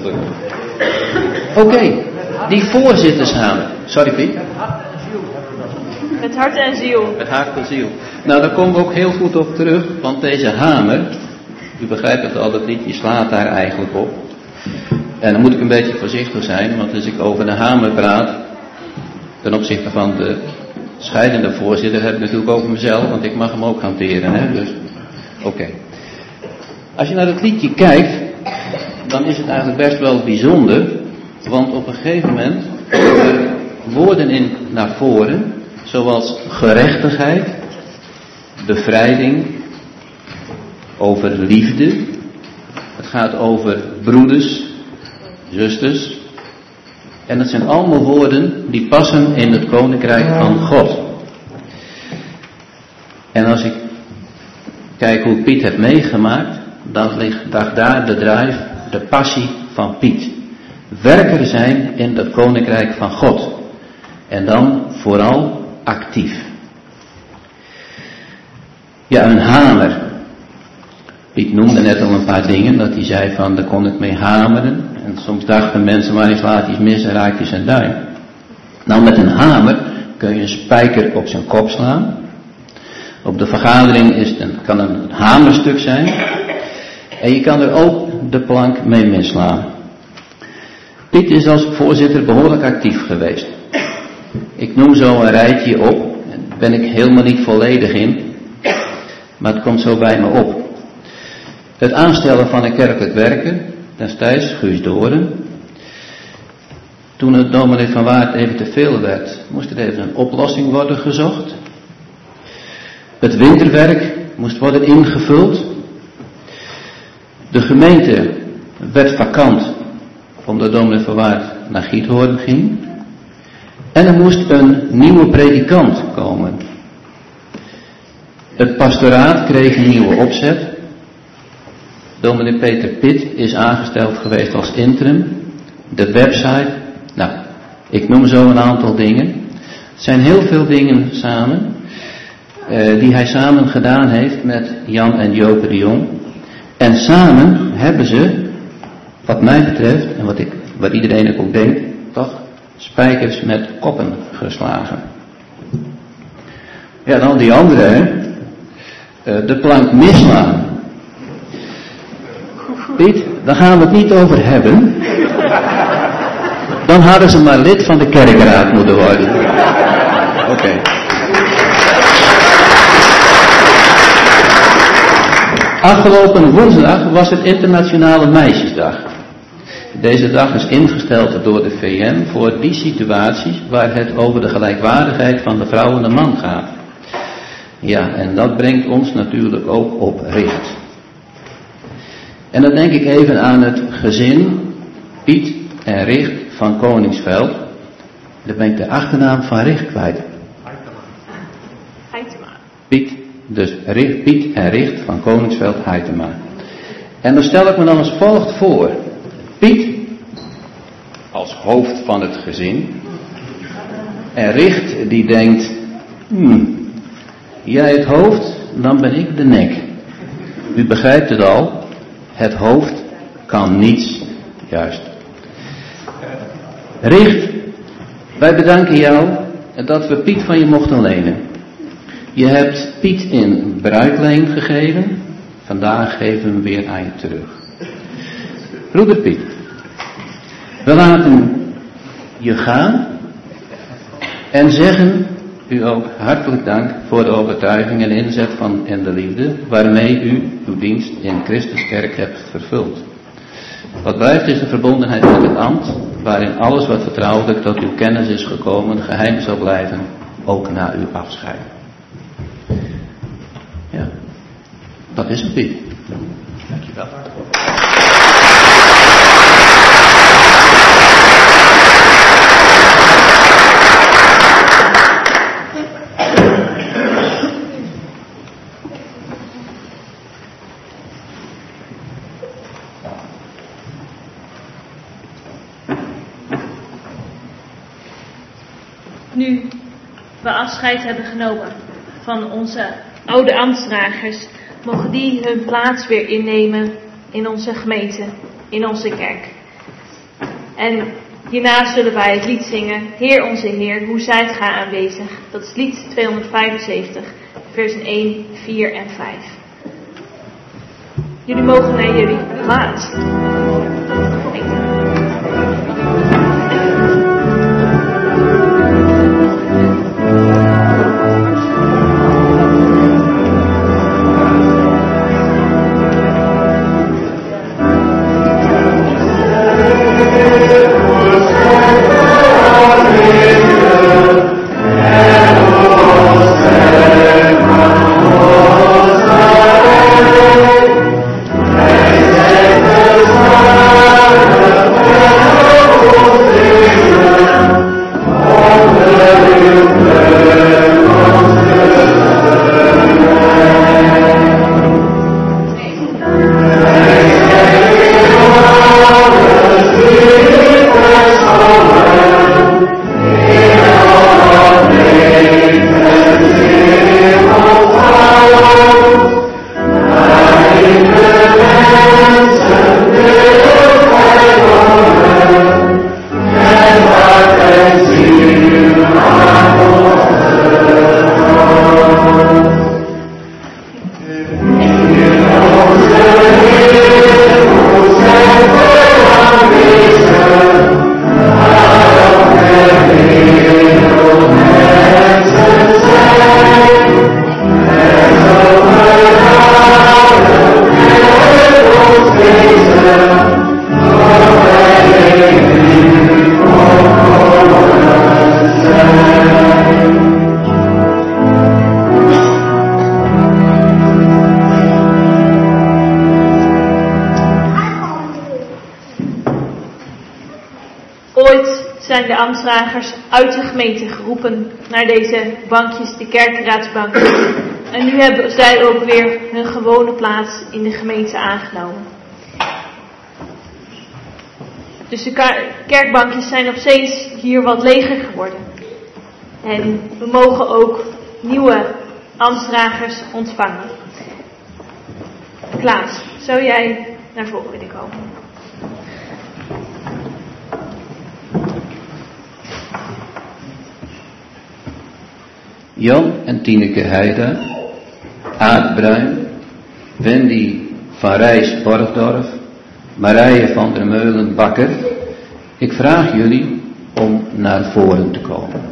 Oké, die voorzittershamer. Sorry Piet. Met hart en ziel. Met hart en ziel. Nou, daar komen we ook heel goed op terug, want deze hamer, u begrijpt het al, dat liedje slaat daar eigenlijk op. En dan moet ik een beetje voorzichtig zijn, want als ik over de hamer praat, ten opzichte van de scheidende voorzitter, heb ik natuurlijk over mezelf, want ik mag hem ook hanteren. Hè? Dus, oké. Als je naar het liedje kijkt, dan is het eigenlijk best wel bijzonder, want op een gegeven moment komen woorden in naar voren, zoals gerechtigheid, bevrijding, over liefde. Het gaat over broeders, zusters. En het zijn allemaal woorden die passen in het koninkrijk van God. En als ik kijk hoe Piet het meegemaakt, dan ligt daar de drive, de passie van Piet. Werker zijn in het koninkrijk van God. En dan vooral actief. Ja, een hamer. Piet noemde net al een paar dingen, dat hij zei van, daar kon ik mee hameren. En soms dachten mensen, maar hij slaat iets mis en raakt hij zijn duim. Nou, met een hamer kun je een spijker op zijn kop slaan. Op de vergadering kan een hamerstuk zijn. En je kan er ook de plank mee misslaan. Piet is als voorzitter behoorlijk actief geweest. Ik noem zo een rijtje op. Daar ben ik helemaal niet volledig in. Maar het komt zo bij me op. Het aanstellen van een kerkelijk werker, destijds Guus Doren. Toen het dominee van Waard even te veel werd, moest er even een oplossing worden gezocht. Het winterwerk moest worden ingevuld. De gemeente werd vakant, omdat dominee van Waard naar Giethoorn ging. En er moest een nieuwe predikant komen. Het pastoraat kreeg een nieuwe opzet. Dominee Peter Pitt is aangesteld geweest als interim. De website. Nou, ik noem zo een aantal dingen. Het zijn heel veel dingen samen. Die hij samen gedaan heeft met Jan en Joke de Jong. En samen hebben ze, wat mij betreft, en wat iedereen ook denkt, toch spijkers met koppen geslagen. Ja, dan die andere, de plank misslaan. Piet, daar gaan we het niet over hebben. Dan hadden ze maar lid van de kerkraad moeten worden. Oké. Afgelopen woensdag was het Internationale Meisjesdag. Deze dag is ingesteld door de VN voor die situaties waar het over de gelijkwaardigheid van de vrouw en de man gaat. Ja, en dat brengt ons natuurlijk ook op Richt. En dan denk ik even aan het gezin Piet en Richt van Koningsveld. Dan ben ik de achternaam van Richt kwijt. Heitema. Piet, dus Piet en Richt van Koningsveld Heitema. En dan stel ik me dan als volgt voor. Piet als hoofd van het gezin. En Richt die denkt, jij het hoofd, dan ben ik de nek. U begrijpt het al. Het hoofd kan niets, juist. Richt, wij bedanken jou dat we Piet van je mochten lenen. Je hebt Piet in bruikleen gegeven. Vandaag geven we hem weer aan je terug. Broeder Piet, we laten je gaan en zeggen u ook hartelijk dank voor de overtuiging en inzet en de liefde waarmee u uw dienst in Christus Kerk hebt vervuld. Wat blijft is de verbondenheid met het ambt, waarin alles wat vertrouwelijk tot uw kennis is gekomen geheim zal blijven, ook na uw afscheid. Ja, dat is het, Piet. Dankjewel. nu we afscheid hebben genomen van onze oude ambtsdragers, mogen die hun plaats weer innemen in onze gemeente, in onze kerk. En hierna zullen wij het lied zingen, Heer onze Heer, hoe zijt gij aanwezig? Dat is lied 275, versen 1, 4 en 5. Jullie mogen naar jullie plaats. Zijn de ambtsdragers uit de gemeente geroepen naar deze bankjes, de kerkenraadsbankjes. En nu hebben zij ook weer hun gewone plaats in de gemeente aangenomen. Dus de kerkbankjes zijn nog steeds hier wat leger geworden. En we mogen ook nieuwe ambtsdragers ontvangen. Klaas, zou jij naar voren willen komen? Jan en Tineke Heide, Aad Bruin, Wendy van Rijs-Borgdorf, Marije van der Meulen-Bakker. Ik vraag jullie om naar voren te komen.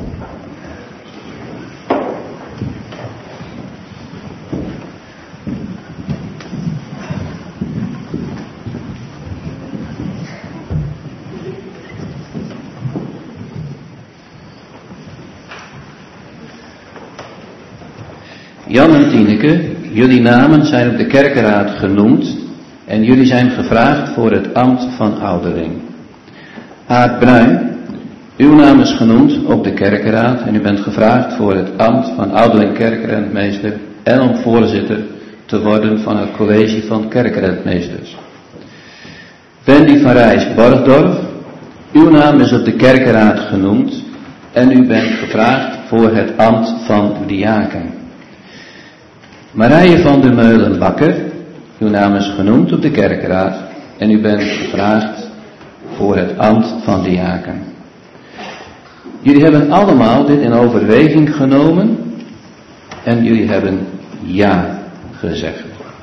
Jan en Tineke, jullie namen zijn op de kerkenraad genoemd en jullie zijn gevraagd voor het ambt van ouderling. Aad Bruin, uw naam is genoemd op de kerkenraad en u bent gevraagd voor het ambt van ouderling kerkrentmeester en om voorzitter te worden van het college van kerkrentmeesters. Wendy van Rijs-Borgdorf, uw naam is op de kerkenraad genoemd en u bent gevraagd voor het ambt van diaken. Marije van der Meulen-Bakker, uw naam is genoemd op de kerkenraad en u bent gevraagd voor het ambt van diaken. Jullie hebben allemaal dit in overweging genomen en jullie hebben ja gezegd.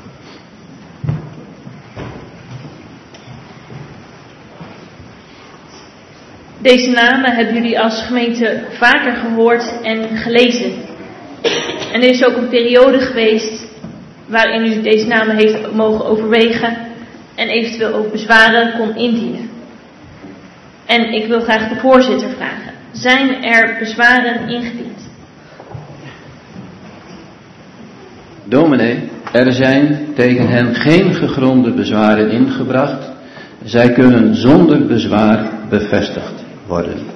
Deze namen hebben jullie als gemeente vaker gehoord en gelezen. En er is ook een periode geweest waarin u deze namen heeft mogen overwegen en eventueel ook bezwaren kon indienen. En ik wil graag de voorzitter vragen, zijn er bezwaren ingediend? Dominee, er zijn tegen hen geen gegronde bezwaren ingebracht. Zij kunnen zonder bezwaar bevestigd worden.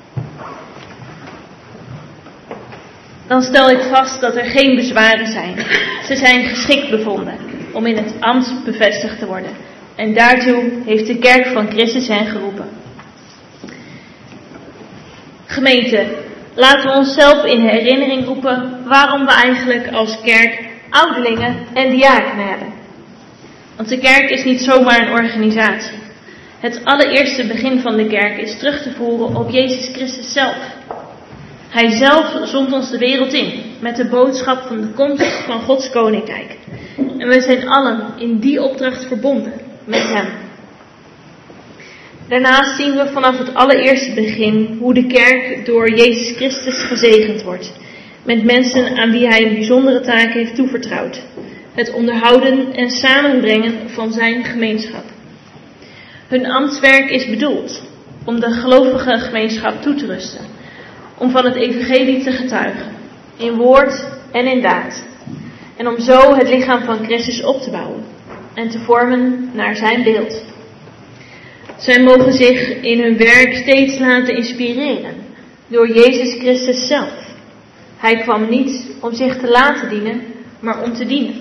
Dan stel ik vast dat er geen bezwaren zijn. Ze zijn geschikt bevonden om in het ambt bevestigd te worden. En daartoe heeft de kerk van Christus hen geroepen. Gemeente, laten we onszelf in herinnering roepen waarom we eigenlijk als kerk ouderlingen en diakenen hebben. Want de kerk is niet zomaar een organisatie. Het allereerste begin van de kerk is terug te voeren op Jezus Christus zelf. Hij zelf zond ons de wereld in met de boodschap van de komst van Gods koninkrijk. En we zijn allen in die opdracht verbonden met hem. Daarnaast zien we vanaf het allereerste begin hoe de kerk door Jezus Christus gezegend wordt. Met mensen aan wie hij een bijzondere taak heeft toevertrouwd. Het onderhouden en samenbrengen van zijn gemeenschap. Hun ambtswerk is bedoeld om de gelovige gemeenschap toe te rusten. Om van het evangelie te getuigen. In woord en in daad. En om zo het lichaam van Christus op te bouwen. En te vormen naar zijn beeld. Zij mogen zich in hun werk steeds laten inspireren door Jezus Christus zelf. Hij kwam niet om zich te laten dienen, maar om te dienen.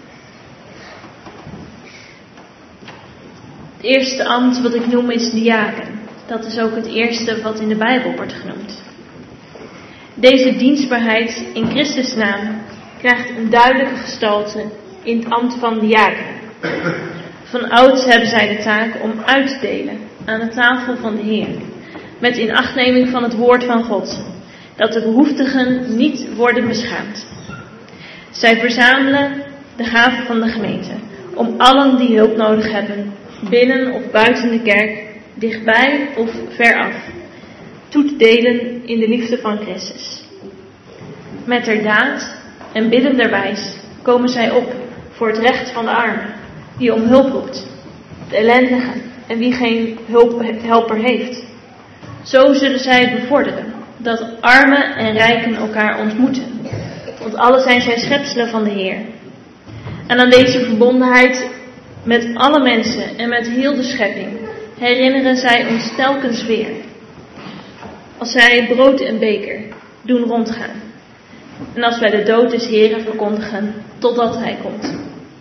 Het eerste ambt wat ik noem is diaken. Dat is ook het eerste wat in de Bijbel wordt genoemd. Deze dienstbaarheid in Christus' naam krijgt een duidelijke gestalte in het ambt van diaken. Van ouds hebben zij de taak om uit te delen aan de tafel van de Heer, met inachtneming van het woord van God, dat de behoeftigen niet worden beschaamd. Zij verzamelen de gaven van de gemeente, om allen die hulp nodig hebben, binnen of buiten de kerk, dichtbij of veraf, toe te delen in de liefde van Christus. Met der daad en biddenderwijs komen zij op voor het recht van de armen, die om hulp roept, de ellendigen en wie geen helper heeft. Zo zullen zij bevorderen dat armen en rijken elkaar ontmoeten, want alle zijn zij schepselen van de Heer. En aan deze verbondenheid met alle mensen en met heel de schepping herinneren zij ons telkens weer, als zij brood en beker doen rondgaan en als wij de dood des Heren verkondigen totdat hij komt.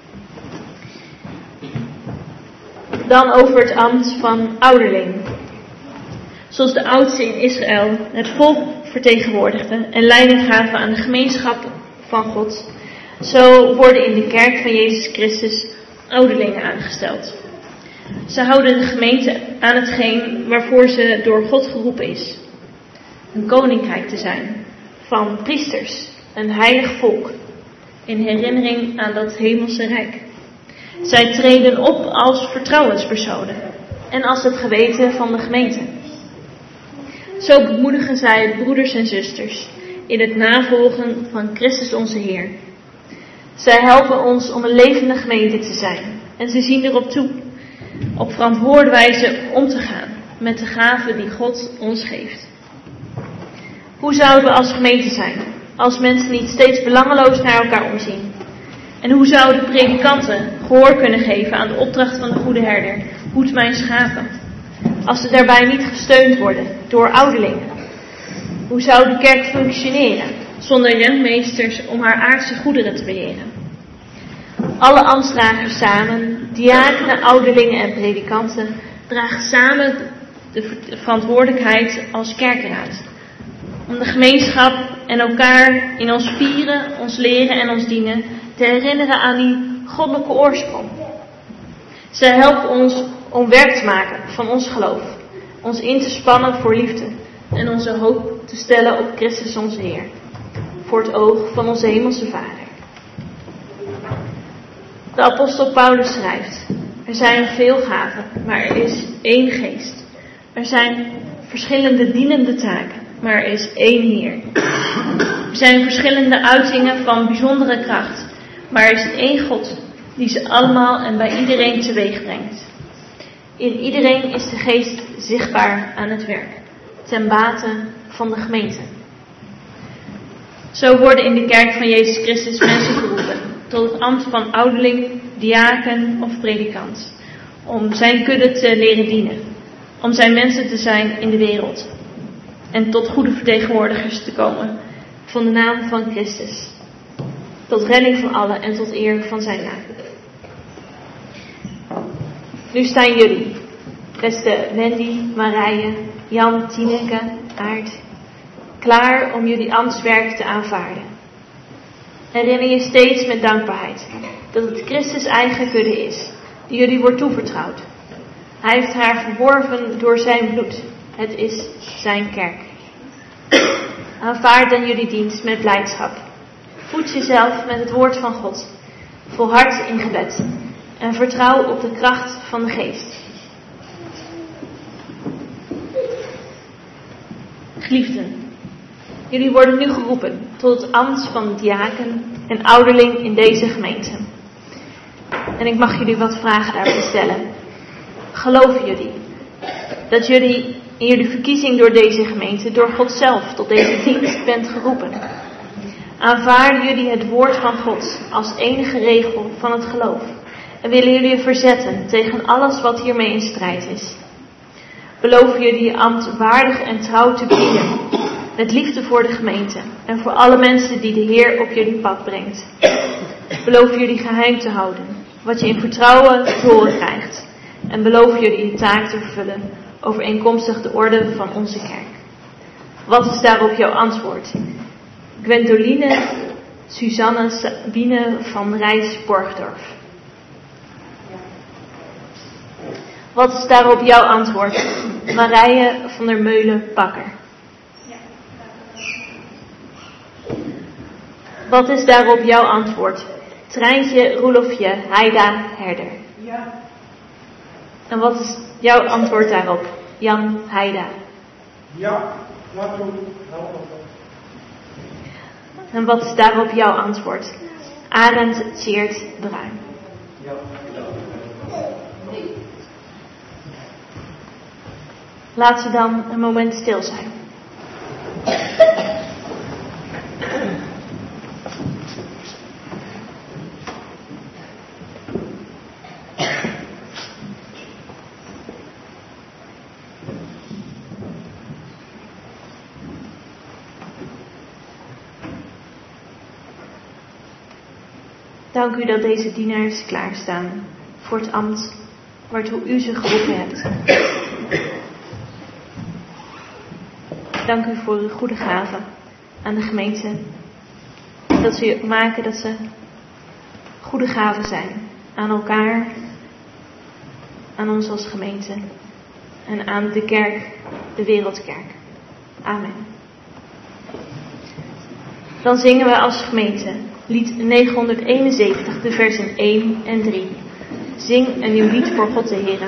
Dan over het ambt van ouderling. Zoals de oudsten in Israël het volk vertegenwoordigden en leiding gaven aan de gemeenschap van God, zo worden in de kerk van Jezus Christus ouderlingen aangesteld. Ze houden de gemeente aan hetgeen waarvoor ze door God geroepen is. Een koninkrijk te zijn van priesters, een heilig volk, in herinnering aan dat hemelse rijk. Zij treden op als vertrouwenspersonen en als het geweten van de gemeente. Zo bemoedigen zij broeders en zusters in het navolgen van Christus onze Heer. Zij helpen ons om een levende gemeente te zijn en ze zien erop toe op verantwoorde wijze om te gaan met de gaven die God ons geeft. Hoe zouden we als gemeente zijn als mensen niet steeds belangeloos naar elkaar omzien? En hoe zouden predikanten gehoor kunnen geven aan de opdracht van de goede herder, hoed mijn schapen, als ze daarbij niet gesteund worden door ouderlingen? Hoe zou de kerk functioneren zonder rentmeesters om haar aardse goederen te beheren? Alle ambtsdragers samen, diakenen, ouderlingen en predikanten, dragen samen de verantwoordelijkheid als kerkenraad. Om de gemeenschap en elkaar in ons vieren, ons leren en ons dienen te herinneren aan die goddelijke oorsprong. Zij helpen ons om werk te maken van ons geloof, ons in te spannen voor liefde en onze hoop te stellen op Christus onze Heer, voor het oog van onze hemelse Vader. De apostel Paulus schrijft: er zijn veel gaven, maar er is één geest. Er zijn verschillende dienende taken, maar er is één Heer. Er zijn verschillende uitingen van bijzondere kracht, maar er is één God die ze allemaal en bij iedereen teweeg brengt. In iedereen is de geest zichtbaar aan het werk, ten bate van de gemeente. Zo worden in de kerk van Jezus Christus mensen geroepen tot het ambt van ouderling, diaken of predikant, om zijn kudde te leren dienen, om zijn mensen te zijn in de wereld en tot goede vertegenwoordigers te komen van de naam van Christus, tot redding van allen en tot eer van zijn naam. Nu staan jullie, beste Wendy, Marije, Jan, Tineke, Aart, klaar om jullie ambtswerk te aanvaarden. Herinner je steeds met dankbaarheid dat het Christus eigen kudde is, die jullie wordt toevertrouwd. Hij heeft haar verworven door zijn bloed. Het is zijn kerk. Aanvaard dan jullie dienst met blijdschap. Voed jezelf met het woord van God. Volhard in gebed. En vertrouw op de kracht van de geest. Geliefden, jullie worden nu geroepen tot het ambt van diaken en ouderling in deze gemeente. En ik mag jullie wat vragen daarbij stellen. Geloven jullie dat jullie in jullie verkiezing door deze gemeente, door God zelf, tot deze dienst bent geroepen? Aanvaarden jullie het woord van God als enige regel van het geloof? En willen jullie je verzetten tegen alles wat hiermee in strijd is? Beloven jullie je ambt waardig en trouw te bieden, met liefde voor de gemeente en voor alle mensen die de Heer op jullie pad brengt? Beloven jullie geheim te houden, wat je in vertrouwen te horen krijgt? En beloven jullie je taak te vervullen, overeenkomstig de orde van onze kerk? Wat is daarop jouw antwoord? Gwendoline Suzanne Sabine van Rijs-Borgdorf. Wat is daarop jouw antwoord? Marije van der Meulen-Bakker. Wat is daarop jouw antwoord? Treintje Roelofje Heida Herder. Ja. En wat is jouw antwoord daarop? Jan Heida. Ja, laat doen. Help. En wat is daarop jouw antwoord? Arend Tjeerd Bruin. Ja. Laten we dan een moment stil zijn. Dank u dat deze dienaars klaarstaan voor het ambt waartoe u ze geroepen hebt. Dank u voor uw goede gaven aan de gemeente. Dat ze maken dat ze goede gaven zijn aan elkaar, aan ons als gemeente en aan de kerk, de wereldkerk. Amen. Dan zingen we als gemeente lied 971, de versen 1 en 3. Zing een nieuw lied voor God de Heere.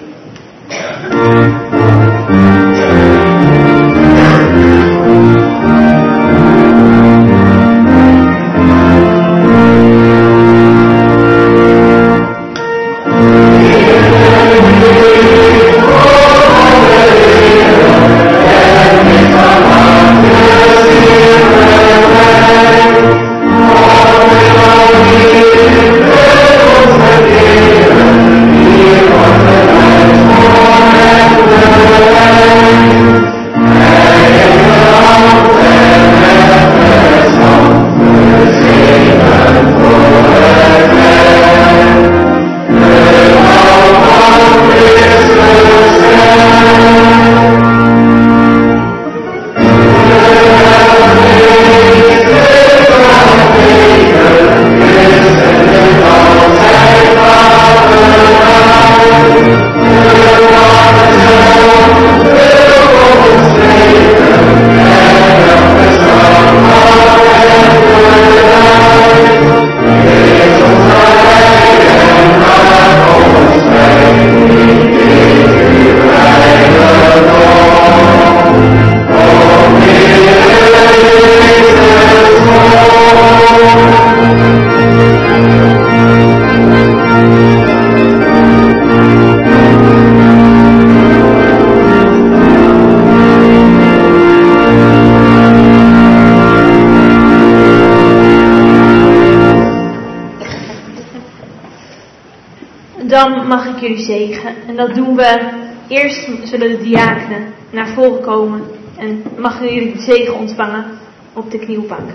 Dan mag ik jullie zegenen. En dat doen we. Eerst zullen de diakenen naar voren komen. En mag jullie de zegen ontvangen op de knielbank.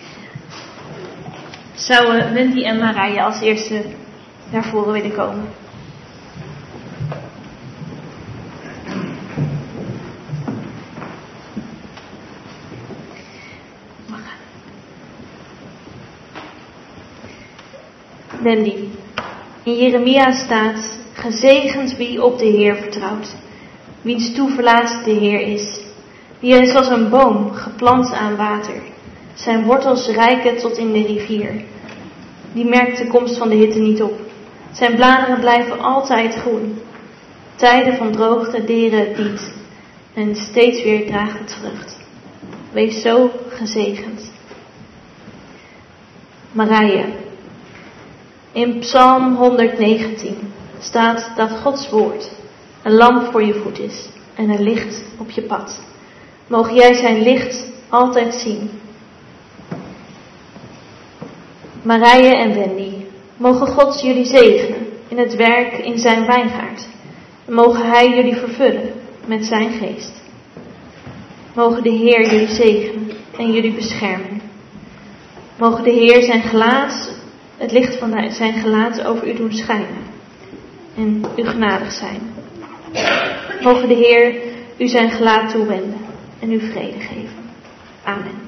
Zouden Wendy en Marije als eerste naar voren willen komen? Wendy. In Jeremia staat: gezegend wie op de Heer vertrouwt, wiens toeverlaat de Heer is. Die is als een boom geplant aan water, zijn wortels reiken tot in de rivier. Die merkt de komst van de hitte niet op. Zijn bladeren blijven altijd groen. Tijden van droogte deren het niet. En steeds weer draagt het vrucht. Wees zo gezegend. Marije. In Psalm 119 staat dat Gods woord een lamp voor je voet is en een licht op je pad. Mogen jij zijn licht altijd zien. Marije en Wendy, mogen God jullie zegenen in het werk in zijn wijngaard. En mogen hij jullie vervullen met zijn geest. Mogen de Heer jullie zegenen en jullie beschermen. Mogen de Heer zijn gelaat, het licht van zijn gelaat over u doen schijnen. En u genadig zijn. Mogen de Heer u zijn gelaat toewenden en u vrede geven. Amen.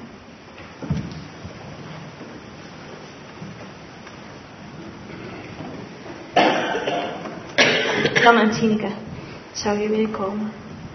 Jan en Tineke, zou je willen komen?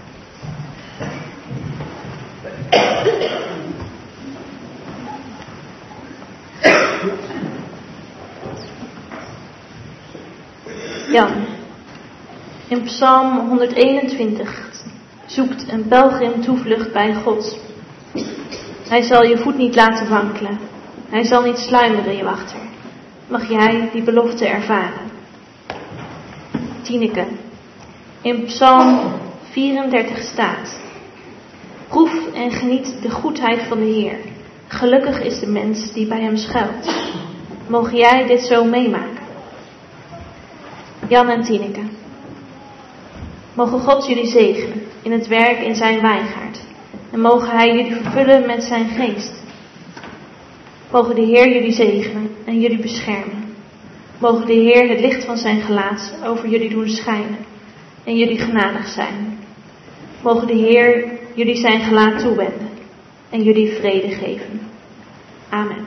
Jan, in Psalm 121 zoekt een pelgrim toevlucht bij God. Hij zal je voet niet laten wankelen. Hij zal niet sluimeren je achter. Mag jij die belofte ervaren? Tineke, in Psalm 34 staat: proef en geniet de goedheid van de Heer. Gelukkig is de mens die bij hem schuilt. Mogen jij dit zo meemaken? Jan en Tineke, mogen God jullie zegenen in het werk in zijn wijngaard. En mogen hij jullie vervullen met zijn geest. Mogen de Heer jullie zegenen en jullie beschermen. Mogen de Heer het licht van zijn gelaat over jullie doen schijnen en jullie genadig zijn. Mogen de Heer jullie zijn gelaat toewenden en jullie vrede geven. Amen.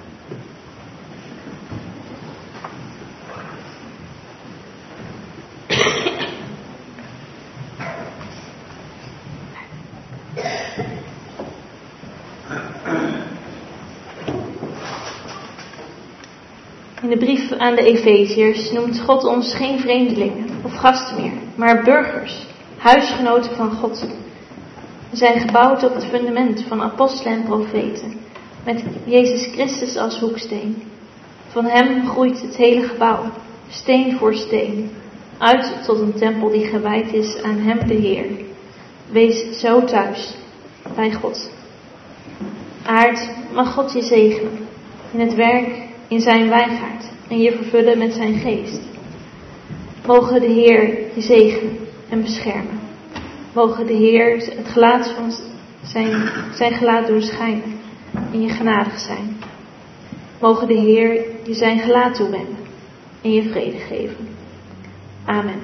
In de brief aan de Efeziërs noemt God ons geen vreemdelingen of gasten meer, maar burgers, huisgenoten van God. We zijn gebouwd op het fundament van apostelen en profeten, met Jezus Christus als hoeksteen. Van hem groeit het hele gebouw, steen voor steen, uit tot een tempel die gewijd is aan hem de Heer. Wees zo thuis bij God. Aard, mag God je zegenen in het werk in zijn wijngaard en je vervullen met zijn geest. Mogen de Heer je zegenen en beschermen. Mogen de Heer het gelaat van zijn gelaat doen schijnen en je genadig zijn. Mogen de Heer je zijn gelaat toewenden en je vrede geven. Amen.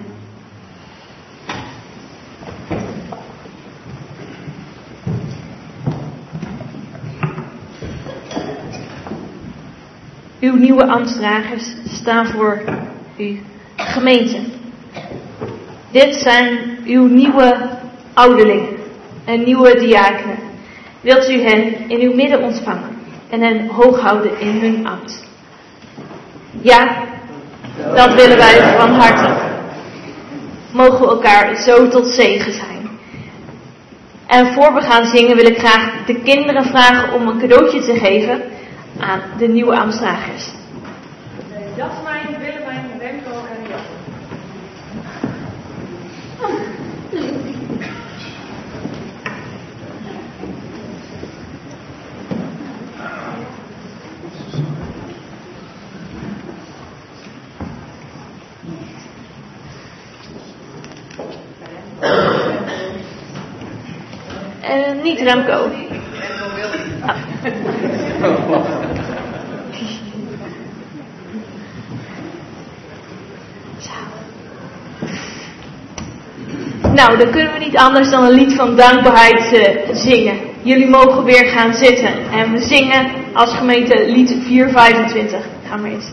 Uw nieuwe ambtsdragers staan voor uw gemeente. Dit zijn uw nieuwe ouderlingen en nieuwe diakenen. Wilt u hen in uw midden ontvangen en hen hoog houden in hun ambt? Ja, dat willen wij van harte. Mogen we elkaar zo tot zegen zijn. En voor we gaan zingen wil ik graag de kinderen vragen om een cadeautje te geven aan de nieuwe ambtsdragers. Jasmijn, Willemijn, Remco en Jan. Niet Remco. Nou, dan kunnen we niet anders dan een lied van dankbaarheid zingen. Jullie mogen weer gaan zitten. En we zingen als gemeente lied 425. Gaan we eens zitten.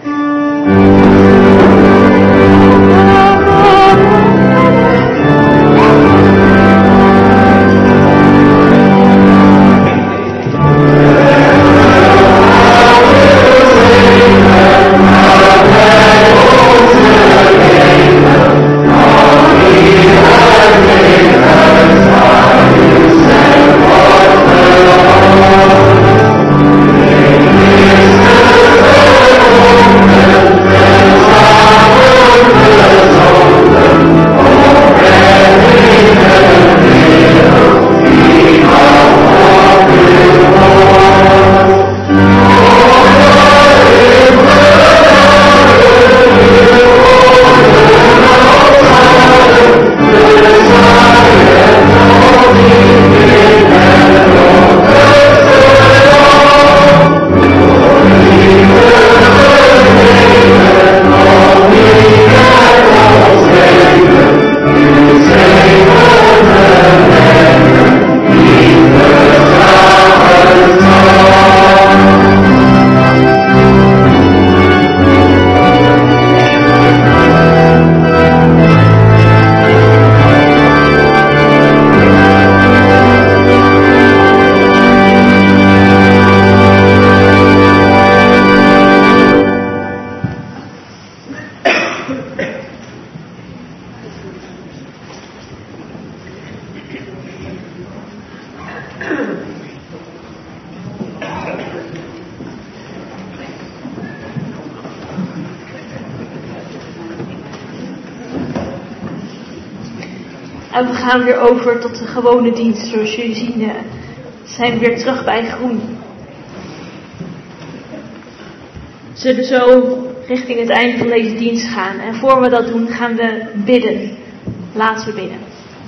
En we gaan weer over tot de gewone dienst. Zoals jullie zien zijn we weer terug bij groen. We zullen zo richting het einde van deze dienst gaan. En voor we dat doen gaan we bidden. Laten we bidden.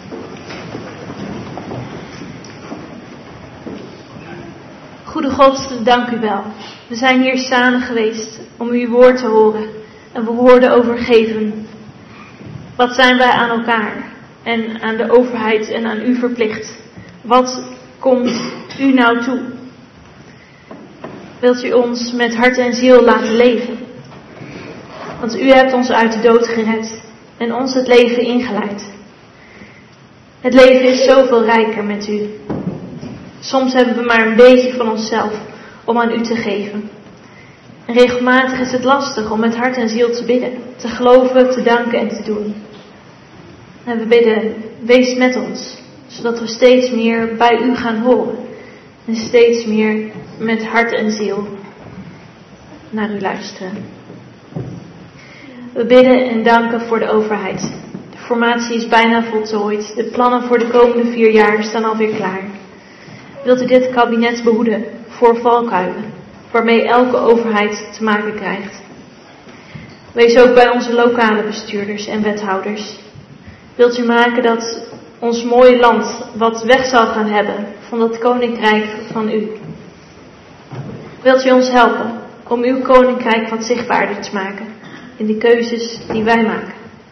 Goede God, dank u wel. We zijn hier samen geweest om uw woord te horen. En we hoorden overgeven. Wat zijn wij aan elkaar en aan de overheid en aan u verplicht? Wat komt u nou toe? Wilt u ons met hart en ziel laten leven? Want u hebt ons uit de dood gered en ons het leven ingeleid. Het leven is zoveel rijker met u. Soms hebben we maar een beetje van onszelf om aan u te geven. En regelmatig is het lastig om met hart en ziel te bidden, te geloven, te danken en te doen. En we bidden, wees met ons, zodat we steeds meer bij u gaan horen. En steeds meer met hart en ziel naar u luisteren. We bidden en danken voor de overheid. De formatie is bijna voltooid. De plannen voor de komende 4 jaar staan alweer klaar. Wilt u dit kabinet behoeden voor valkuilen, waarmee elke overheid te maken krijgt? Wees ook bij onze lokale bestuurders en wethouders. Wilt u maken dat ons mooie land wat weg zal gaan hebben van dat koninkrijk van u? Wilt u ons helpen om uw koninkrijk wat zichtbaarder te maken in de keuzes die wij maken?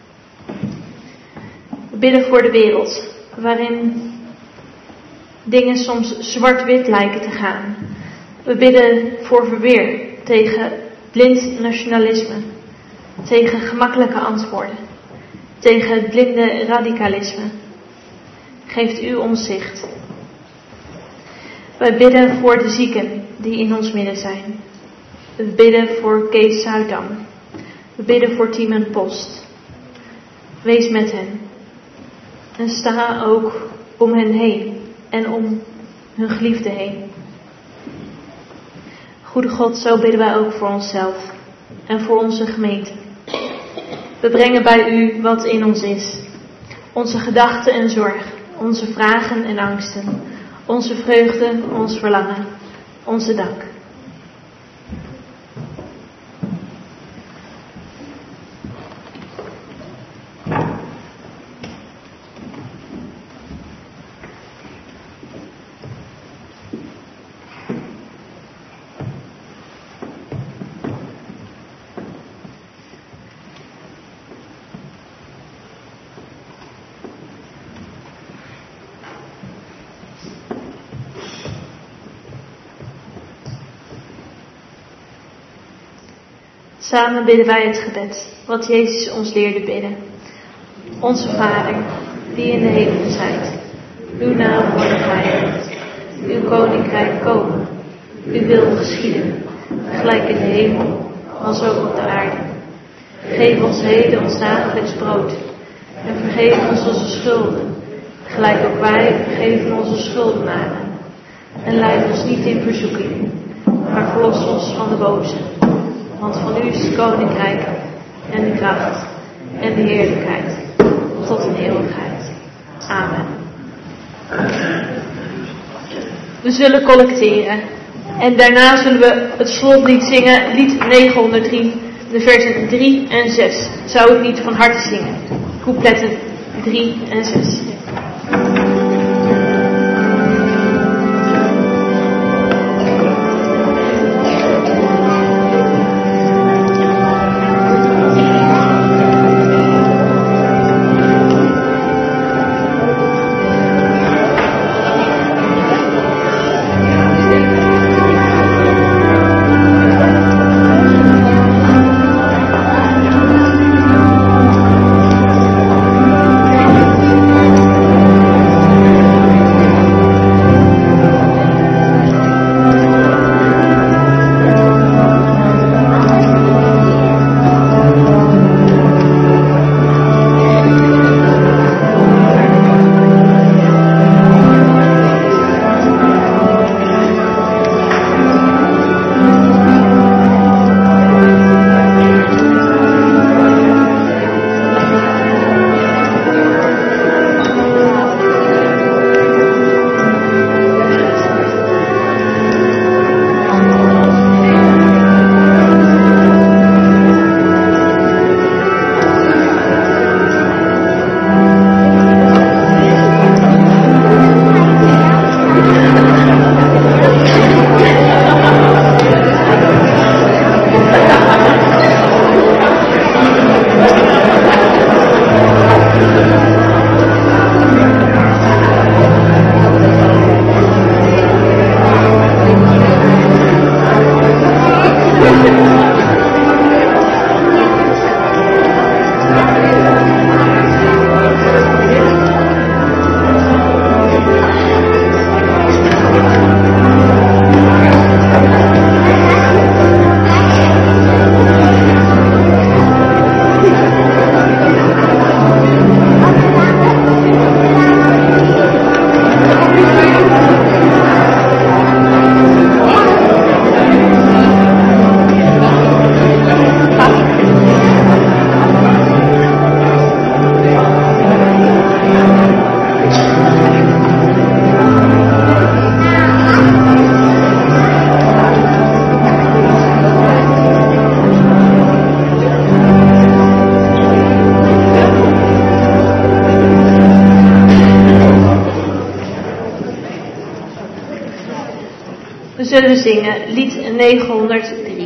We bidden voor de wereld, waarin dingen soms zwart-wit lijken te gaan. We bidden voor verweer tegen blind nationalisme, tegen gemakkelijke antwoorden, tegen het blinde radicalisme. Geeft u ons zicht. Wij bidden voor de zieken die in ons midden zijn. We bidden voor Kees Zuidam. We bidden voor Tiemen Post. Wees met hen. En sta ook om hen heen en om hun geliefden heen. Goede God, zo bidden wij ook voor onszelf en voor onze gemeente. We brengen bij u wat in ons is. Onze gedachten en zorg, onze vragen en angsten, onze vreugde, ons verlangen, onze dank. Samen bidden wij het gebed, wat Jezus ons leerde bidden. Onze Vader, die in de hemel zijt, uw naam worden geheiligd, uw koninkrijk komen, uw wil geschieden, gelijk in de hemel, als ook op de aarde. Geef ons heden ons dagelijks brood en vergeef ons onze schulden, gelijk ook wij vergeven onze schuldenaren. En leid ons niet in verzoeking, maar verlos ons van de boze. Want van u is het koninkrijk en de kracht en de heerlijkheid tot in eeuwigheid. Amen. We zullen collecteren en daarna zullen we het slotlied zingen, lied 903, de versen 3 en 6. Zou het niet van harte zingen. Coupletten 3 en 6. We zullen zingen lied 903.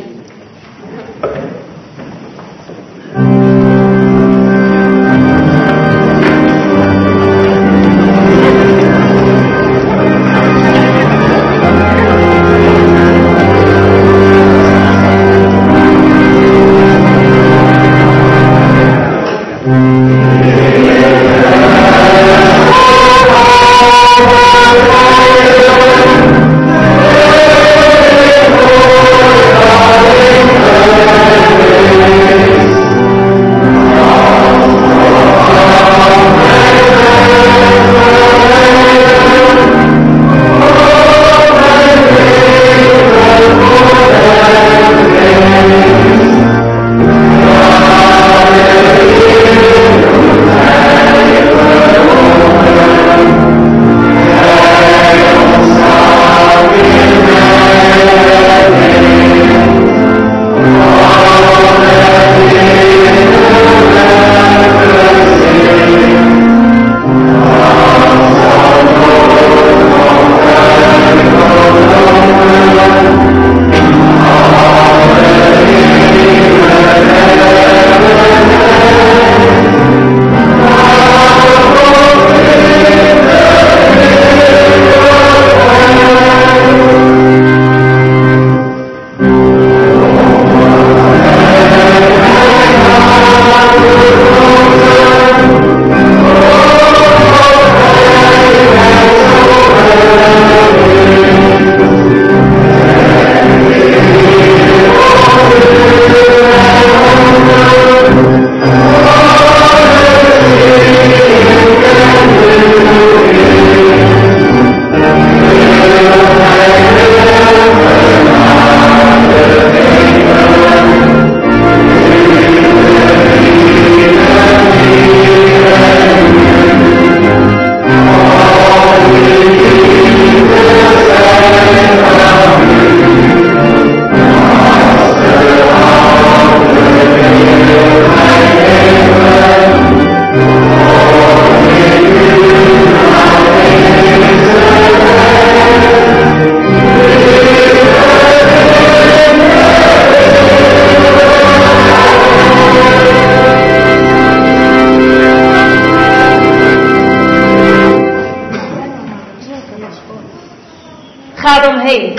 Oh,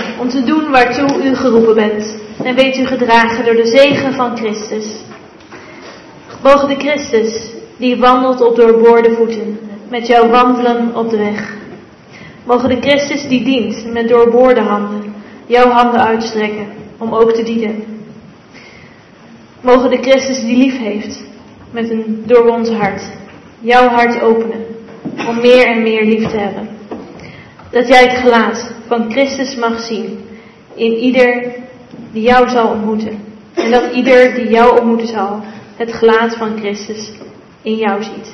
om te doen waartoe u geroepen bent en weet u gedragen door de zegen van Christus. Mogen de Christus, die wandelt op doorboorde voeten, met jou wandelen op de weg. Mogen de Christus die dient met doorboorde handen, jouw handen uitstrekken om ook te dienen. Mogen de Christus die lief heeft, met een doorwond hart, jouw hart openen, om meer en meer lief te hebben. Dat jij het gelaat van Christus mag zien in ieder die jou zal ontmoeten. En dat ieder die jou ontmoeten zal, het gelaat van Christus in jou ziet.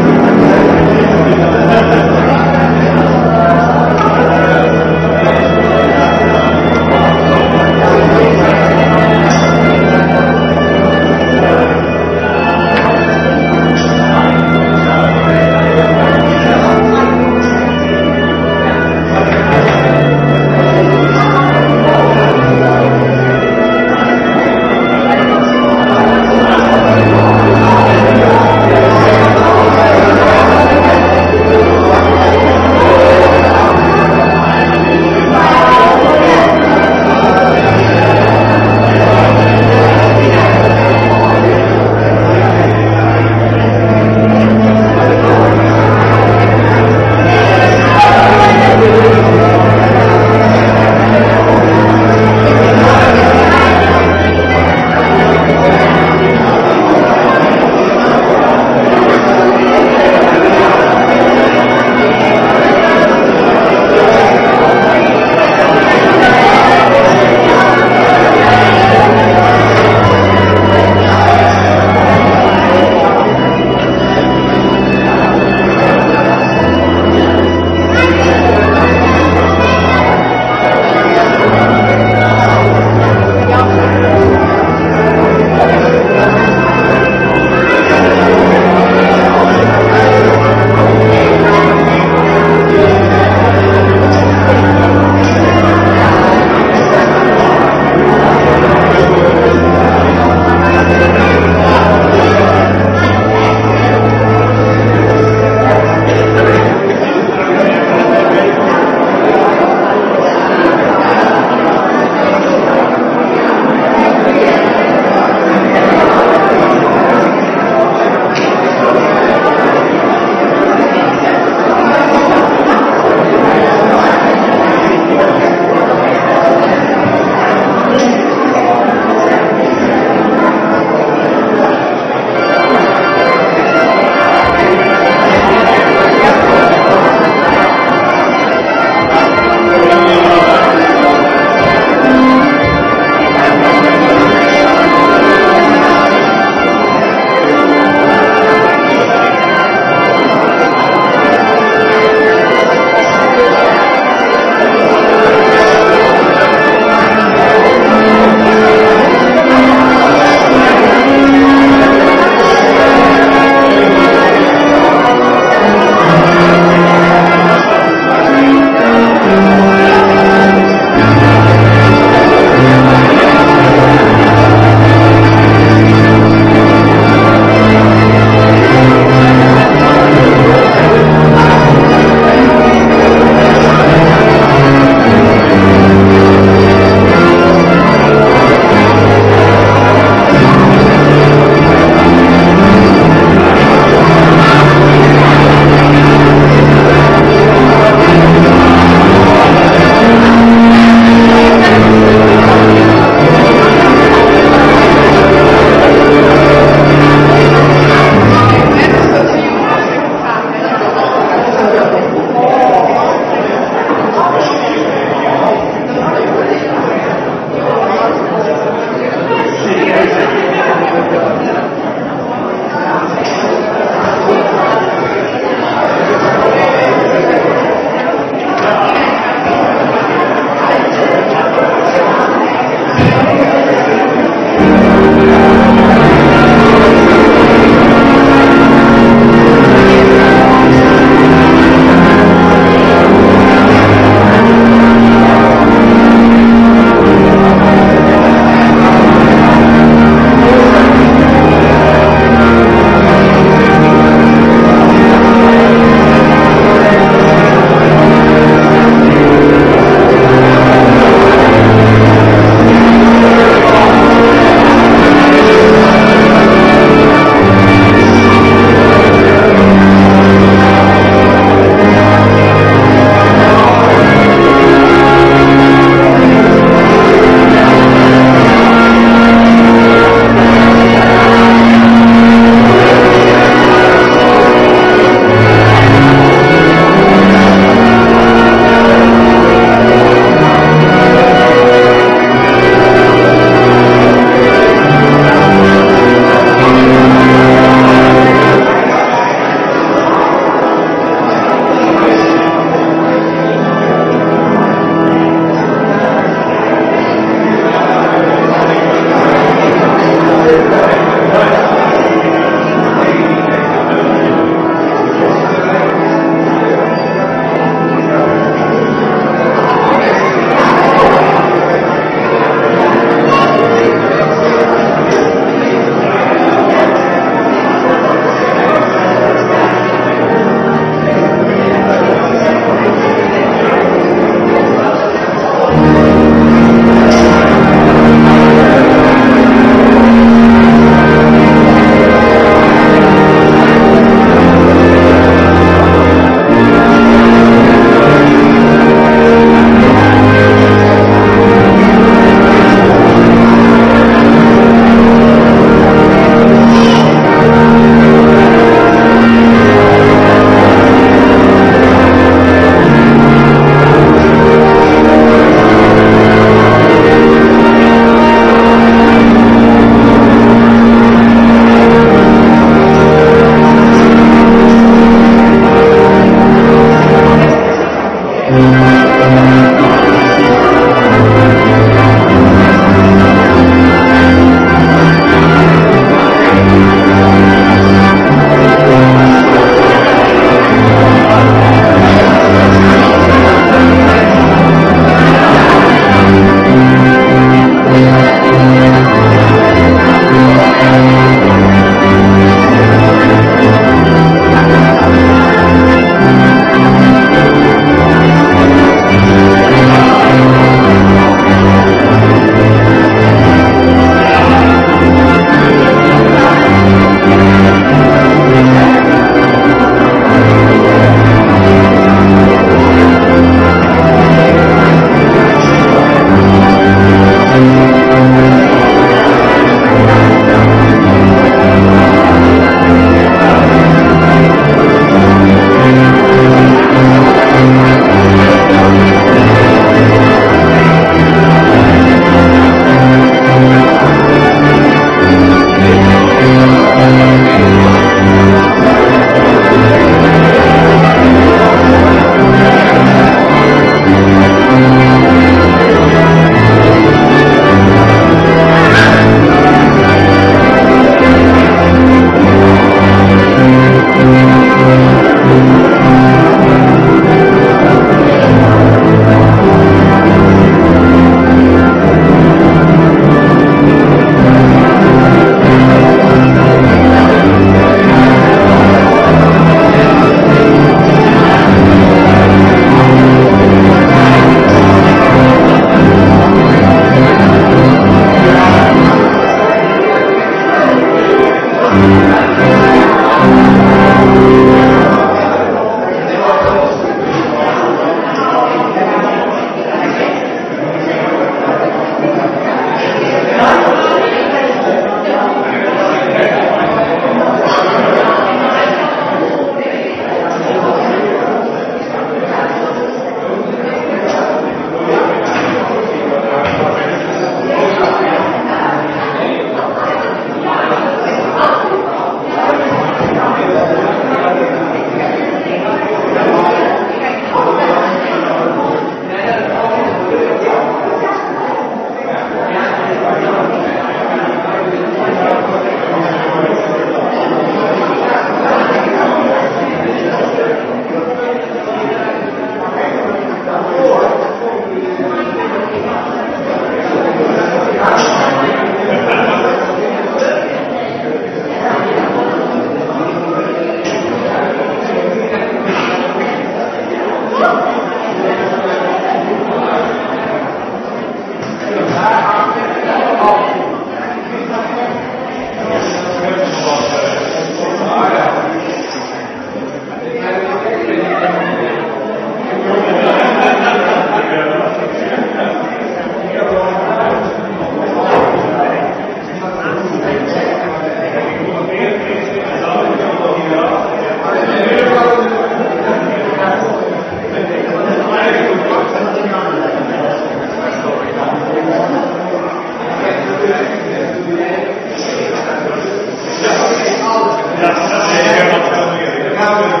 Ja,